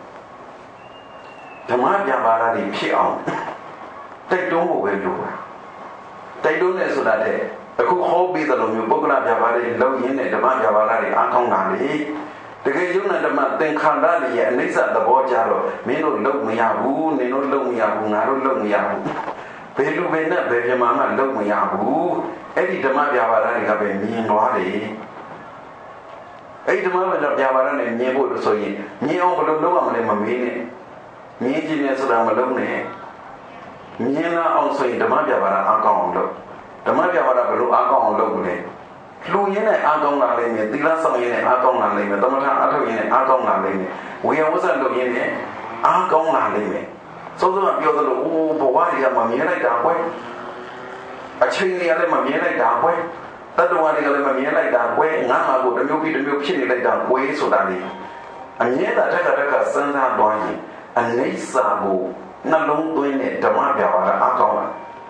Speaker 1: ဓမ္မပြပါဒတွေဖြစ်အောင်တိုက်တွန်းဖို့ပဲလိုတာတိုက်တွန်းနေဆိုတာတဲ့အခုဟောပြီးတဲ့လိုမျိုးပုဂ္ဂလပြပါဒတွေလုံးရင်းနဲ့ဓမ္မပြပါဒတွေအားကောင်းတာလေတကယ်ယုံနာဓမ္မသင်္ခါရတွေရဲ့အနိစ္စသဘောကြတော့မင်းတို့လုံမရဘူးနင်တို့လုံမရဘူးငါတို့လုံမရဘူးဘယ်လူပဲနဲ့ဘယ်ပြမမှလုံမရဘူးအဲ့ဒီဓမ္မပြပါဒတွေကပဲမြင်သွားတယ်အဲ့ဒီဓမ္မပြပါဒနဲ့မြင်ဖို့လို့ဆိုရင်မြင်အောင်ဘယ်လိုလုပ်ရမလဲမမေးနဲ့မြင်ကြည့်နေဆိုတာမလုံးနဲ့မြင်လာအောင်ဆိုရင်ဓမ္မပြပါဒအားကောင်းအောင်လုပ်ဓမ္မပြပါဒဘယ်လိုအားကောင်းအောင်လုပ်မလဲလူရင်းနဲ့အားကောင်းလာလိမ့်မယ်သီလဆောင်ရင်းနဲ့အားကောင်းလာလိမ့်မယ်သမထအားထုတ်ရင်းနဲ့အားကောင်းလာလိမ့်မယ်ဝေယဝဇ္ဇလုပ်ရင်းနဲ့အားကောင်းလာလိမ့်မယ်စောစောကပြောသလိုအိုးဘဝတွေကမမြင်လိုက်တာကွယ်အချိန်တွေကလည်းမမြင်လိုက်တာကွယ်တတ္တဝါတွေကလည်းမမြင်လိုက်တာကွယ်ငါ့မှာကိုတစ်မျိုးပြီးတစ်မျိုးဖြစ်နေလိုက်တာကွယ်ဆိုတာလေအမြဲတမ်းတက်ကတက်ကစဉ်းစားသွားရင်အနိစ္စကိုနှလုံးသွင်းတဲ့ဓမ္မပြပါဒအားကောင်းလာ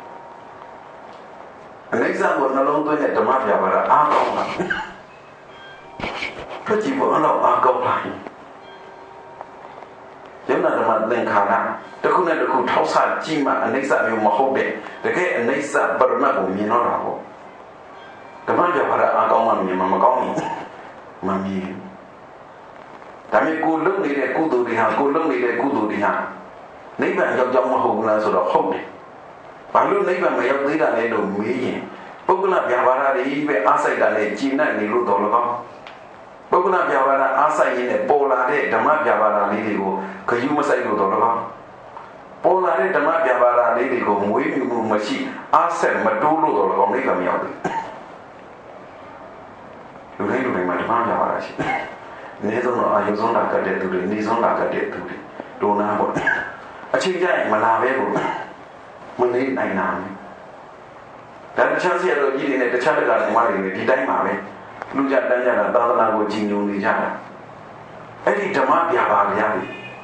Speaker 1: အနိစ္စကိုနှလုံးသွင်းတဲ့ဓမ္မပြပါဒအားကောင်းလာသူကြည့်ဖို့အဲ့လိုအားကောင်းလာယုံနာဓမ္မသင်္ခါရတခုနဲ့တခုထောက်ဆကြည့်မှအနိစ္စမျိုးမဟုတ်တဲ့တကယ်အနိစ္စပရမတ်ကိုမြင်တော့တာပေါ့ဓမ္မပြပါဒအားကောင်းမှမြင်မှမကောင်းရင်မမြင်ဒါပေမဲ့ကိုလုံနေတဲ့ကုသိုလ်တွေဟာကိုလုံနေတဲ့ကုသိုလ်တွေဟာနိဗ္ဗာန်ရောက်ကြောင်းမဟုတ်ဘူးလားဆိုတော့ဟုတ်တယ်ဘာလို့နိဗ္ဗာန်မရောက်သေးတာလဲလို့မေးရင်ပုဂ္ဂလပြပါဒတွေပဲအားစိုက်တာနဲ့ကြည်နဲ့နေလို့တော်လကောင်းပုဂ္ဂလပြပါဒအားစိုက်ရင်းနဲ့ပေါ်လာတဲ့ဓမ္မပြပါဒလေးတွေကိုခယူမဆိုင်လို့တော်လကောင်းပေါ်လာတဲ့ဓမ္မပြပါဒလေးတွေကိုမွေးမြူမှုမရှိအားဆက်မတိုးလို့တော်လကောင်းနိဗ္ဗာန်မရောက်ဘူးလူတိုင်းလူတိုင်းမှာဓမ္မပြပါဒရှိနေဆုံးတော့အာယုဆုံးတာကတဲ့သူတွေနေဆုံးတာကတဲ့သူတွေဒုနာပေါ့အချိန်ကျရင်မလာပဲပေါ့မနေနိုင်တာဒါတခြားဆရာတော်ကြီးတွေနဲ့တခြားတက္ကသိုလ်တွေဒီတိုင်းပါပဲလူကြတန်းကြတာသာသနာကိုကြီးညိုနေကြတာအဲ့ဒီဓမ္မပြပါဒရတယ်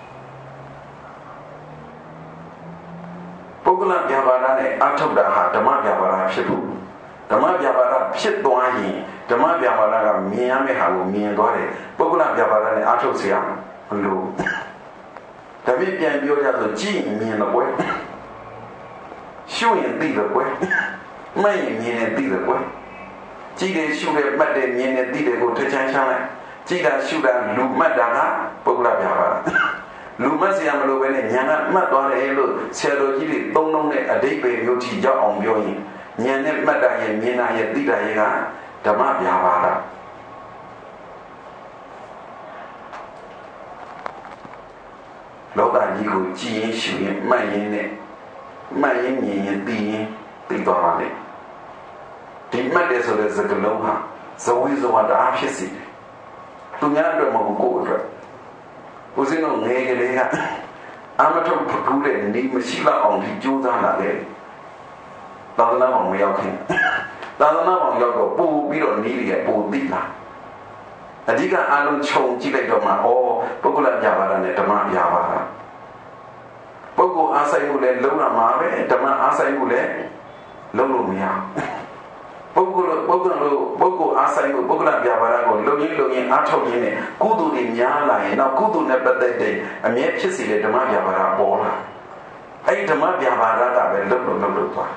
Speaker 1: ပုဂ္ဂလပြပါဒနဲ့အထုတ်တာဟာဓမ္မပြပါဒဖြစ်ဖို့ဓမ္မပြပါဒဖြစ်သွားရင်ဓမ္မပြပါဒကမြင်ရမယ့်ဟာကိုမြင်သွားတယ်ပုဂ္ဂလပြပါဒနဲ့အထုတ်เสียမလို့ဒါပြပြန်ပြောကြဆိုကြည့်မြင်တော့ကွယ်ရှုရင်သိတယ်ကွယ်မှတ်ရင်မြင်ရင်သိတယ်ကွယ်ကြည့်တယ်ရှုတယ်မှတ်တယ်မြင်တယ်သိတယ်ကိုထချမ်းချမ်းလိုက်ကြည့်တာရှုတာလူမှတ်တာကပုဂ္ဂလပြပါဒလူမှတ်เสียမလို့ပဲနဲ့ဉာဏ်ကမှတ်သွားတယ်လို့ဆရာတော်ကြီးတွေသုံးလုံးနဲ့အဓိပ္ပာယ်မျိုးထိရောက်အောင်ပြောရင်ဉာဏ်နဲ့မှတ်တာရဲ့မြင်တာရဲ့သိတာရဲ့ကဓမ္မပြပါဒလောကကြီးကိုကြည်ရင်ရှုရင်မှတ်ရင်နဲ့မှတ်ရင်မြင်ရင်သိရင်သိသွားပါလေဒီမှတ်တယ်ဆိုတဲ့စကားလုံးဟာဇဝေဇဝတာဖြစ်စီတယ်သူများအတွက်မဟုတ်ကိုယ်အတွက်ဦးစင်းတို့ငယ်ကလေးကအမထုတ်ဖကူးတဲ့နေမရှိတော့အောင်ဒီကြိုးစားလာတယ်သာသနာ့ဘောင်မရောက်ခင်သာသနာ့ဘောင်ရောက်တော့ပို့ပြီးတော့နေရပို့သိလာအဓိကအားလုံးခြုံကြည့်လိုက်တော့မှဩပုဂ္ဂလပြပါဒနဲ့ဓမ္မပြပါဒပုဂ္ဂိုလ်အားဆိုင်မှုလည်းလုံးဝမှာပဲဓမ္မအားဆိုင်မှုလည်းလုံးလို့မရပုဂ္ဂိုလ်ပုဂ္ဂိုလ်ပုဂ္ဂိုလ်အားဆိုင်မှုပုဂ္ဂလပြပါဒကိုလုံရင်းလုံရင်းအားထုတ်ရင်းနဲ့ကုသိုလ်တွေများလာရင်တော့ကုသိုလ်နဲ့ပတ်သက်တဲ့အမြဲဖြစ်စီတဲ့ဓမ္မပြပါဒပေါ်လာအဲ့ဒီဓမ္မပြပါဒကပဲလုံလို့လုံလို့သွား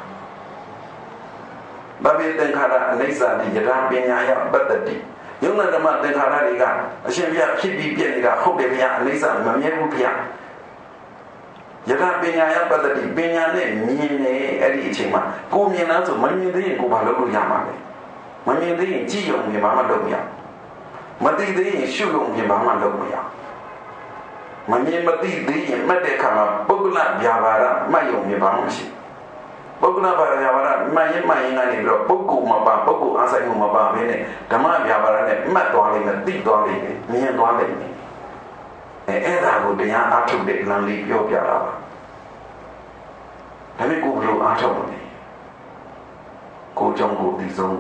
Speaker 1: ဗဗေသင်္ခါရအနိစ္စတိယထာပညာယပတ္တိယုံနာဓမ္မသင်္ခါရတွေကအရှင်ဘုရားဖြစ်ပြီးပြည့်နေတာဟုတ်တယ်ဘုရားအနိစ္စမမြဲဘူးဘုရားယထာပညာယပတ္တိပညာနဲ့မြင်နေအဲ့ဒီအချိန်မှာကိုမြင်လားဆိုမမြင်သေးရင်ကိုဘာလုပ်လို့ရမှာလဲမမြင်သေးရင်ကြည့်ရုံနဲ့ဘာမှလုပ်မရမသိသေးရင်ရှုလို့ပြင်ဘာမှလုပ်မရမမြင်မသိသေးရင်မှတ်တဲ့အခါမှာပုဂ္ဂလဗျာပါဒမှတ်ယုံပြင်ဘာမှမရှိပုဂ္ဂလဗျာပါဒမှန်ရင်မှန်ရင်ကနေပြီးတော့ပုဂ္ဂိုလ်မပါပုဂ္ဂိုလ်အားဆိုင်မှုမပါဘဲနဲ့ဓမ္မဗျာပါဒနဲ့မှတ်သွားလိမ့်မယ်သိသွားလိမ့်မယ်မြင်သွားလိမ့်မယ်အဲအဲ့ဒါကိုတရားအားထုတ်တဲ့လမ်းလေးပြောပြတာပါဒါပေမဲ့ကိုဘယ်လိုအားထုတ်မလဲကိုကြောင့်ကိုဒီဆုံး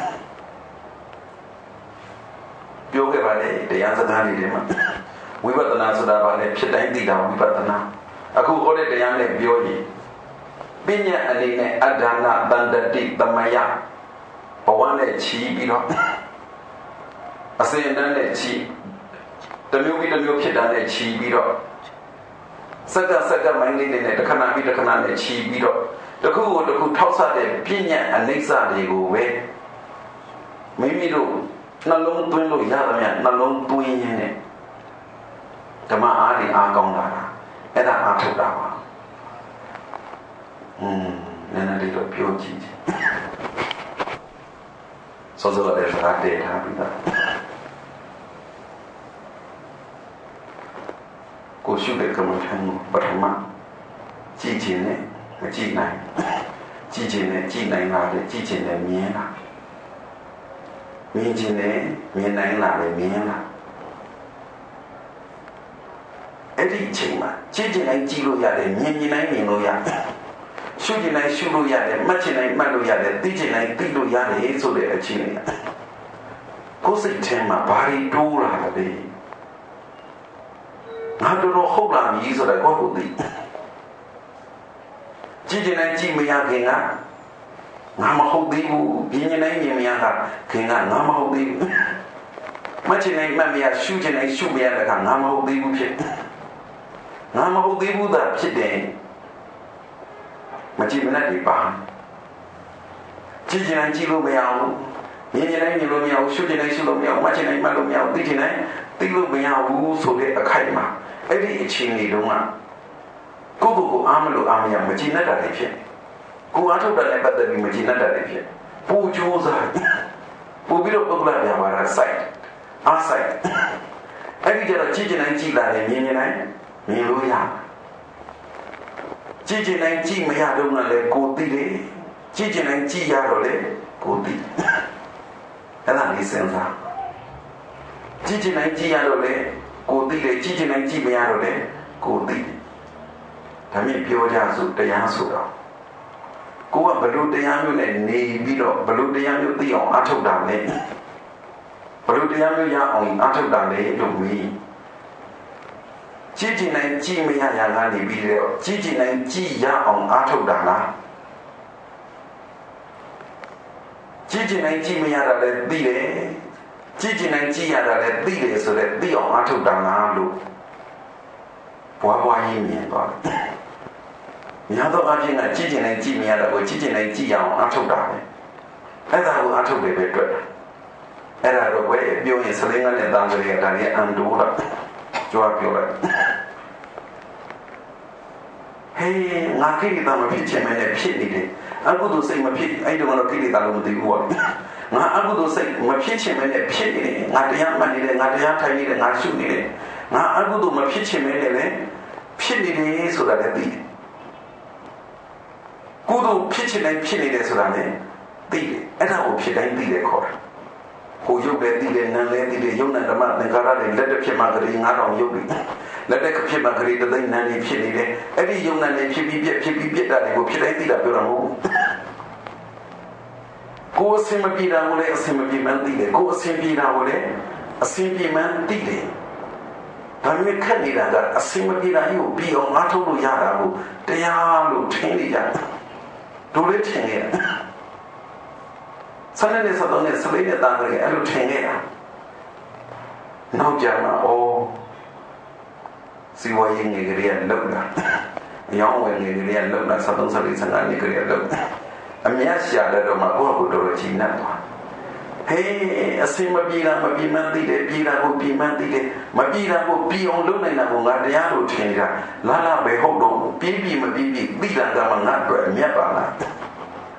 Speaker 1: ပြောခဲ့ပါလေတရားစကားတွေထဲမှာဝိပဿနာဆိုတာဘာလဲဖြစ်တိုင်းသိတာဝိပဿနာအခုဟောတဲ့တရားနဲ့ပြောရင်ပညာအနေနဲ့အဒါနတန္တတိသမယဘဝနဲ့ချီးပြီးတော့အစဉ်အတန်းနဲ့ချီးတမျိုးပြီးတမျိုးဖြစ်တာနဲ့ချီးပြီးတော့စက္ကစက္ကမိုင်းလေးနဲ့တခဏပြီးတခဏနဲ့ချီးပြီးတော့တခုကိုတခုထောက်ဆတဲ့ပညာအနိစ္စတွေကိုပဲမိမိတို့နှလုံးသွင်းလို့ရသမျှနှလုံးသွင်းရင်းနဲ့ဓမ္မအားဖြင့်အားကောင်းလာတာအဲ့ဒါအားထုတ်တာပါอืมနည်းနည်းလေးတော့ပြောကြည့်စောစောလည်းစားတယ်ထားပြီးသားကိုရှုတဲ့ကမ္မထံကိုပထမကြည့်ခြင်းနဲ့မကြည့်နိုင်ကြည့်ခြင်းနဲ့ကြည့်နိုင်လာတယ်ကြည့်ခြင်းနဲ့မြင်လာမြင်ခြင်းနဲ့မြင်နိုင်လာတယ်မြင်လာအဲ့ဒီအချိန်မှာကြည့်ခြင်းနဲ့ကြည့်လို့ရတယ်မြင်ခြင်းနဲ့မြင်လို့ရတယ်ရှုခြင်းနဲ့ရှုလို့ရတယ်မှတ်ခြင်းနဲ့မှတ်လို့ရတယ်သိခြင်းနဲ့သိလို့ရတယ်ဆိုတဲ့အချိန်လေးကိုယ်စိတ်ထဲမှာဘာတွေတိုးလာလဲငါတို့ဟုတ်လာပြီဆိုတာကိုယ့်ကိုသိကြည့်ခြင်းနဲ့ကြည့်မရခင်ကငါမဟုတ်သေးဘူးမြင်ခြင်းနဲ့မြင်မရတာခင်ကငါမဟုတ်သေးဘူးမှတ်ခြင်းနဲ့မှတ်မရရှုခြင်းနဲ့ရှုမရတဲ့ကငါမဟုတ်သေးဘူးဖြစ်ငါမဟုတ်သေးဘူးသာဖြစ်တယ်မကြည့်မနဲ့ဒီပါကြည့်ခြင်းနဲ့ကြည့်လို့မရဘူးမြင်ခြင်းနဲ့မြင်လို့မရဘူးရှုခြင်းနဲ့ရှုလို့မရဘူးမှတ်ခြင်းနဲ့မှတ်လို့မရဘူးသိခြင်းနဲ့သိလို့မရဘူးဆိုတဲ့အခိုက်မှာအဲ့ဒီအချိန်လေးတုန်းကကိုယ့်ကိုယ်ကိုအားမလို့အားမရမကြည့်နဲ့တာတွေဖြစ်ကိုအားထုတ်တဲ့ပတ်သက်ပြီးမကြည့်နဲ့တာတွေဖြစ်ပူကြိုးစားပူပြီးတော့ပုဂ္ဂလဗျာပါဒစိုက်အားစိုက်အဲ့ဒီကျတော့ကြည့်ခြင်းနဲ့ကြည့်လာတယ်မြင်ခြင်းနဲ့မြင်လို့ရကြည့်ခြင်းနဲ့ကြည့်မရတော့လည်းကိုသိတယ်ကြည့်ခြင်းနဲ့ကြည့်ရတော့လေကိုသိအဲ့ဒါလေးစဉ်းစားကြည့်ခြင်းနဲ့ကြည့်ရတော့လေကိုသိတယ်ကြည့်ခြင်းနဲ့ကြည့်မရတော့လေကိုသိတယ်ဒါမြင်ပြောကြစို့တရားဆိုတော့ကိုကဘလို့တရားမျိုးနဲ့နေပြီးတော့ဘလို့တရားမျိုးသိအောင်အားထုတ်တာလဲဘလို့တရားမျိုးရအောင်အားထုတ်တာလဲလို့မင်းကြည့်ကြည့်နိုင်ကြည့်မရရကနေပြီးတော့ကြည့်ကြည့်နိုင်ကြည့်ရအောင်အားထုတ်တာလားကြည့်ကြည့်နိုင်ကြည့်မရတာလည်းသိတယ်ကြည့်ကြည့်နိုင်ကြည့်ရတာလည်းသိတယ်ဆိုတော့သိအောင်အားထုတ်တာလားလို့ဘွားဘွားရင်းမြင်သွားတယ်များသောအားဖြင့်ကကြည့်ကြည့်နိုင်ကြည့်မရတာကိုကြည့်ကြည့်နိုင်ကြည့်ရအောင်အားထုတ်တာပဲအဲ့ဒါကိုအားထုတ်တယ်ပဲတွေ့တာအဲ့ဒါတော့ဘယ်ပြောရင်စလင်းကလည်းတန်ကြရတာလည်းအန်တိုးလာကြွားပြောလိုက်ဟေးငါကိလေသာမဖြစ်ချင်မဲနဲ့ဖြစ်နေတယ်အကုသိုလ်စိတ်မဖြစ်အဲ့ဒီကတော့ကိလေသာလို့မသိဘူးပေါ့ငါအကုသိုလ်စိတ်မဖြစ်ချင်မဲနဲ့ဖြစ်နေတယ်ငါတရားမှတ်နေတယ်ငါတရားထိုင်နေတယ်ငါရှုနေတယ်ငါအကုသိုလ်မဖြစ်ချင်မဲနဲ့လည်းဖြစ်နေတယ်ဆိုတာလည်းသိတယ်ကုသိုလ်ဖြစ်ချင်တိုင်းဖြစ်နေတယ်ဆိုတာလည်းသိတယ်အဲ့ဒါကိုဖြစ်တိုင်းသိတယ်ခေါ်တာကိုရုပ်လည်းသိတယ်နာမ်လည်းသိတယ်ယုံနာဓမ္မသင်္ခါရတွေလက်တစ်ဖြစ်မှကလေးငါးထောင်ရုပ်တွေလက်တစ်ဖြစ်မှကလေးတသိန်းနာမ်တွေဖြစ်နေတယ်အဲ့ဒီယုံနာနဲ့ဖြစ်ပြီးပြက်ဖြစ်ပြီးပြက်တာတွေကိုဖြစ်တိုင်းသိတာပြောတာမဟုတ်ဘူးကိုယ်အစင်မပြေတာကိုလည်းအစင်မပြေမှန်းသိတယ်ကိုယ်အစင်ပြေတာကိုလည်းအစင်ပြေမှန်းသိတယ်ဒါမျိုးခက်နေတာကအစင်မပြေတာကြီးကိုပြီးအောင်ငါထုတ်လို့ရတာကိုတရားလို့ထင်နေကြတို့လည်းထင်နေတာဆန်းနေတဲ့စတော့နဲ့စလေးနဲ့တားကြတယ်အဲ့လိုထင်နေတာနောက်ကြမှာဩစီဝါရင်ငယ်ကလေးကလောက်လာအယောင်းဝယ်ငယ်ကလေးကလောက်လာစတော့စလေးစငါနေကလေးကလောက်အမြတ်ရှာတဲ့တော့မှကိုယ့်ကိုယ်တော်တော်ကြီးနေသွားဟေးအစင်မပြေတာမပြေမှန်းသိတယ်ပြေတာကိုပြေမှန်းသိတယ်မပြေတာကိုပြေအောင်လုပ်နိုင်တာကငါတရားလို့ထင်နေတာလာလာပဲဟုတ်တော့ပြေးပြေးမပြေးပြေးသိတာကမှငါအတွက်အမြတ်ပါလား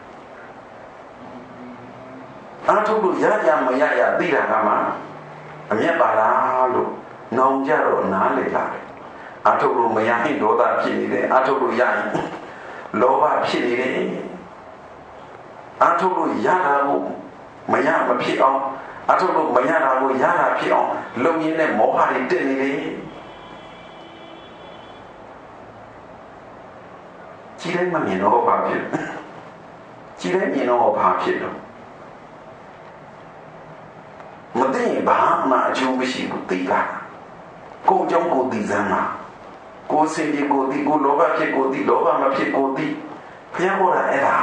Speaker 1: အားထုတ်လို့ရရမရရသိတာကမှအမျက်ပါလားလို့နောင်ကြတော့နားလေလာတယ်အထုတ်လို့မရရင်ဒေါသဖြစ်နေတယ်အထုတ်လို့ရရင်လောဘဖြစ်နေတယ်အထုတ်လို့ရတာကိုမရမဖြစ်အောင်အထုတ်လို့မရတာကိုရတာဖြစ်အောင်လုံရင်းနဲ့မောဟတွေတက်နေတယ်ကြည်တိုင်းမမြင်တော့ဘာဖြစ်ကြည်တိုင်းမြင်တော့ဘာဖြစ်တော့မသိရင်ဘာမှအကျိုးမရှိဘူးသိတာကိုယ်ကြောင့်ကိုယ်သိစမ်းမှာကိုယ်စင်ပြေကိုယ်သိကိုယ်လောဘဖြစ်ကိုယ်သိလောဘမဖြစ်ကိုယ်သိဘုရားဟောတာအဲ့ဒါ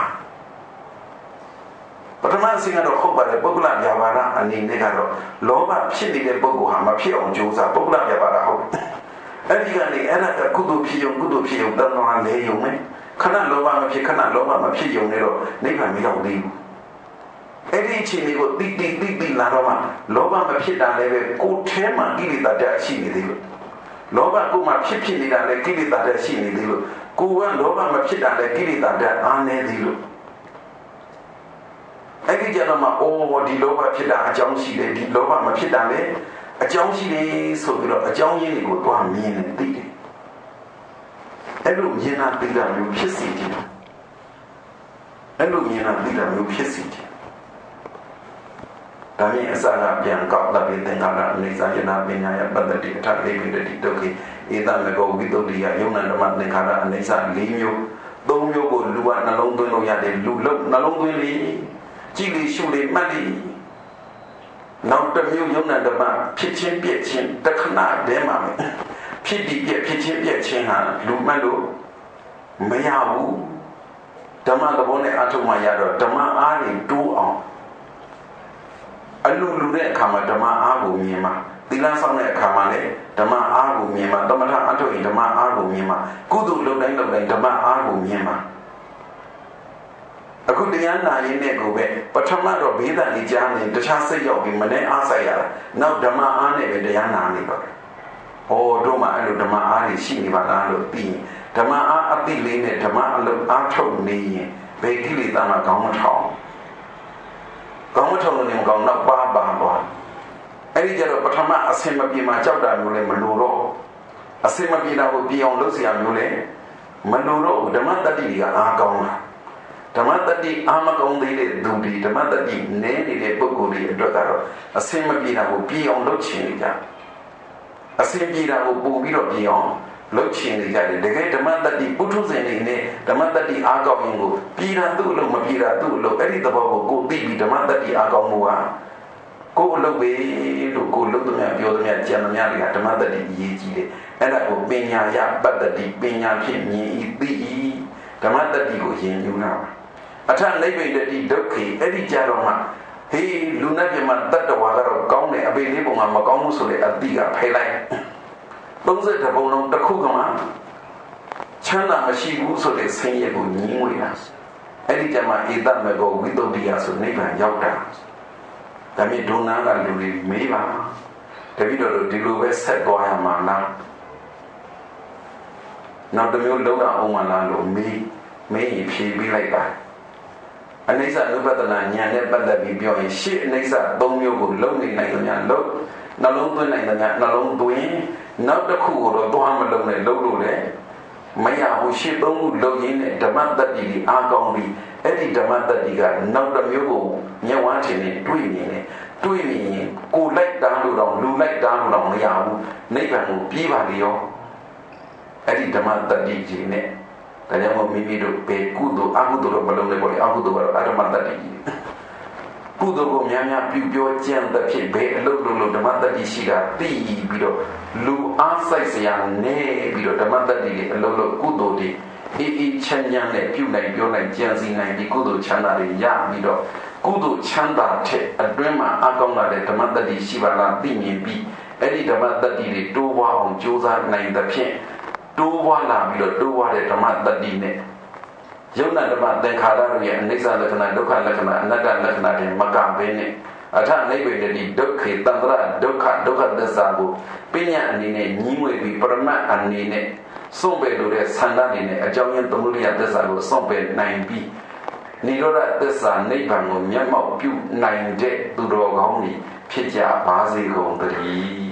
Speaker 1: ပထမအစဉ်ကတော့ဟုတ်ပါတယ်ပုဂ္ဂလဗျာပါဒအနေနဲ့ကတော့လောဘဖြစ်နေတဲ့ပုဂ္ဂိုလ်ဟာမဖြစ်အောင်ကြိုးစားပုဂ္ဂလဗျာပါဒဟုတ်အဲ့ဒီကနေအဲ့ဒါကကုသိုလ်ဖြစ်ုံကုသိုလ်ဖြစ်ုံတန်တော်လဲယုံမယ်ခဏလောဘမဖြစ်ခဏလောဘမဖြစ်ယုံနေတော့နိဗ္ဗာန်မရောက်သေးဘူးအဲ့ဒီအချိန်လေးကိုတိတိတိတိလာတော့မှလောဘမဖြစ်တာလည်းပဲကိုယ်ထဲမှာကိလေသာတက်ရှိနေသေးလို့လောဘကိုမှဖြစ်ဖြစ်နေတာလည်းကိလေသာတက်ရှိနေသေးလို့ကိုယ်ကလောဘမဖြစ်တာလည်းကိလေသာတက်အားနေသေးလို့အဲ့ဒီကြတော့မှအိုးဒီလောဘဖြစ်တာအကြောင်းရှိတယ်ဒီလောဘမဖြစ်တာလည်းအကြောင်းရှိတယ်ဆိုပြီးတော့အကြောင်းရင်းတွေကိုတွားမြင်နေသိတယ်အဲ့လိုမြင်တာသိတာမျိုးဖြစ်စီတယ်အဲ့လိုမြင်တာသိတာမျိုးဖြစ်စီတယ်ဒါမြင်အစကပြန်ကောက်တဲ့သင်္ခါရအနေစာယနာပညာယပတ္တိအထလေးပိတ္တိဒုက္ခိဧတမေကောဝိတုဒ္ဓိယယုံနာဓမ္မသင်္ခါရအနေစာ၄မျိုး၃မျိုးကိုလူကနှလုံးသွင်းလို့ရတယ်လူလုံးနှလုံးသွင်းလေကြည်လေရှုလေမှတ်လေနောက်တစ်မျိုးယုံနာဓမ္မဖြစ်ချင်းပြည့်ချင်းတခဏတည်းမှာဖြစ်ပြီးပြည့်ဖြစ်ချင်းပြည့်ချင်းဟာလူမှတ်လို့မရဘူးဓမ္မသဘောနဲ့အထုမှရတော့ဓမ္မအားတွေတိုးအောင်အလူလူတဲ့အခါမှာဓမ္မအားကိုမြင်မှာသီလဆောင်တဲ့အခါမှာလည်းဓမ္မအားကိုမြင်မှာသမထအထုရင်ဓမ္မအားကိုမြင်မှာကုသိုလ်လုပ်တိုင်းလုပ်တိုင်းဓမ္မအားကိုမြင်မှာအခုတရားနာရင်နဲ့ကိုပဲပထမတော့ဘေးတန်ကြီးကြားနေတခြားစိတ်ရောက်ပြီးမနဲ့အားဆိုင်ရတာနောက်ဓမ္မအားနဲ့ပဲတရားနာနေပါဟောတို့မှအဲ့လိုဓမ္မအားတွေရှိနေပါလားလို့သိရင်ဓမ္မအားအသိလေးနဲ့ဓမ္မအလုပ်အားထုတ်နေရင်ဘယ်ကိလေသာမှကောင်းမထောင်ကောင်းမထောင်လို့နေမကောင်းတော့ပါပါသွားအဲ့ဒီကြတော့ပထမအစင်မပြေမှာကြောက်တာမျိုးလည်းမလိုတော့အစင်မပြေတာကိုပြေအောင်လုပ်စရာမျိုးလည်းမလိုတော့ဓမ္မတတ္တိကအားကောင်းတာဓမ္မတတ္တိအာမကောင်းသေးတဲ့သူတွေဓမ္မတတ္တိနည်းနေတဲ့ပုဂ္ဂိုလ်တွေအတွက်ကတော့အစင်မပြေတာကိုပြေအောင်လုပ်ချင်နေကြအစင်ပြေတာကိုပို့ပြီးတော့ပြေအောင်လုပ်ချင်နေကြတယ်တကယ်ဓမ္မတတ္တိပုထုဇဉ်တွေနဲ့ဓမ္မတတ္တိအားကောင်းရင်ကိုပြေတာသူ့လို့မပြေတာသူ့လို့အဲ့ဒီသဘောကိုကိုသိပြီးဓမ္မတတ္တိအားကောင်းမှုဟာကိုယ်အလုပ်ပဲလို့ကိုယ်လုပ်သမျှပြောသမျှကြံသမျှတွေကဓမ္မတတ္တိအရေးကြီးတယ်အဲ့ဒါကိုပညာယပတ္တိပညာဖြင့်မြင်ဤသိဤဓမ္မတတ္တိကိုယဉ်ယူတာအထနိဗ္ဗိတတိဒုက္ခိအဲ့ဒီကြတော့မှဟေးလူနဲ့ပြမတတ္တဝါကတော့ကောင်းတယ်အပေလေးပုံမှာမကောင်းဘူးဆိုတဲ့အတိကဖယ်လိုက်သုံးဆယ်ပုံလုံးတစ်ခုကမှချမ်းသာမရှိဘူးဆိုတဲ့ဆင်းရဲကိုညှင်းဝေတာအဲ့ဒီကြမှာဧတမေကောဝိတုဒ္ဓိယဆိုနိဗ္ဗာန်ရောက်တာဒါမြင့်ဒုနာကလူတွေမေးပါတပည့်တော်တို့ဒီလိုပဲဆက်သွားရမှာလားနောက်တစ်မျိုးလုံးအောင်မှလားလို့မေးမေးရင်ဖြေပေးလိုက်ပါအနိစ္စအနုပဒနာဉာဏ်နဲ့ပတ်သက်ပြီးပြောရင်ရှေ့အနိစ္စသုံးမျိုးကိုလုံးနေနိုင်ကြညာလုံးနှလုံးသွင်းနိုင်ကြညာနှလုံးသွင်းနောက်တစ်ခုကိုတော့သွားမလုံးနဲ့လုံးလို့လေမရဘူးရှေ့သုံးခုလုံးရင်းနဲ့ဓမ္မတတ္တိကြီးအားကောင်းပြီးအဲ့ဒီဓမ္မတတ္တိကနောက်တစ်မျိုးကိုမျက်ဝန်းထင်နဲ့တွေ့နေတယ်တွေ့နေရင်ကိုလိုက်တားလို့တော့လူလိုက်တားလို့တော့မရဘူးနိဗ္ဗာန်ကိုပြေးပါလေရောအဲ့ဒီဓမ္မတတ္တိကြီးနဲ့ဒါကြောင့်မို့မိမိတို့ပဲကုသိုလ်အကုသိုလ်တော့မလုံးနဲ့ပေါ့လေအကုသိုလ်ကတော့အဓမ္မတတ္တိကြီးကုသိုလ်ကိုများများပြုပြောကြံတဲ့ဖြစ်ဘယ်အလုပ်လုပ်လို့ဓမ္မတတ္တိရှိတာသိပြီးတော့လူအားစိုက်စရာနေပြီးတော့ဓမ္မတတ္တိတွေအလုပ်လုပ်ကုသိုလ်တွေအေးအေးချမ်းချမ်းနဲ့ပြုနိုင်ပြောနိုင်ကြံစည်နိုင်ပြီးကုသိုလ်ချမ်းသာတွေရပြီးတော့ကုသိုလ်ချမ်းသာတဲ့အတွင်းမှာအကောင်းလာတဲ့ဓမ္မတတ္တိရှိပါလားသိမြင်ပြီးအဲ့ဒီဓမ္မတတ္တိတွေတိုးပွားအောင်ကြိုးစားနိုင်တဲ့ဖြင့်တိုးပွားလာပြီးတော့တိုးပွားတဲ့ဓမ္မတတ္တိနဲ့ယုံနာဓမ္မသင်္ခါရတို့ရဲ့အနိစ္စလက္ခဏာဒုက္ခလက္ခဏာအနတ္တလက္ခဏာတွေမကဘဲနဲ့အထနိဗ္ဗိတတိဒုက္ခေတန္တရဒုက္ခဒုက္ခသစ္စာကိုပညာအနေနဲ့ညီးဝေပြီးပရမတ်အနေနဲ့စွန့်ပယ်လို့တဲ့ဆန္ဒအနေနဲ့အကြောင်းရင်းသမုဒယသစ္စာကိုစွန့်ပယ်နိုင်ပြီးနိရောဓသစ္စာနိဗ္ဗာန်ကိုမျက်မှောက်ပြုနိုင်တဲ့သူတော်ကောင်းတွေဖြစ်ကြပါစေကုန်သတည်း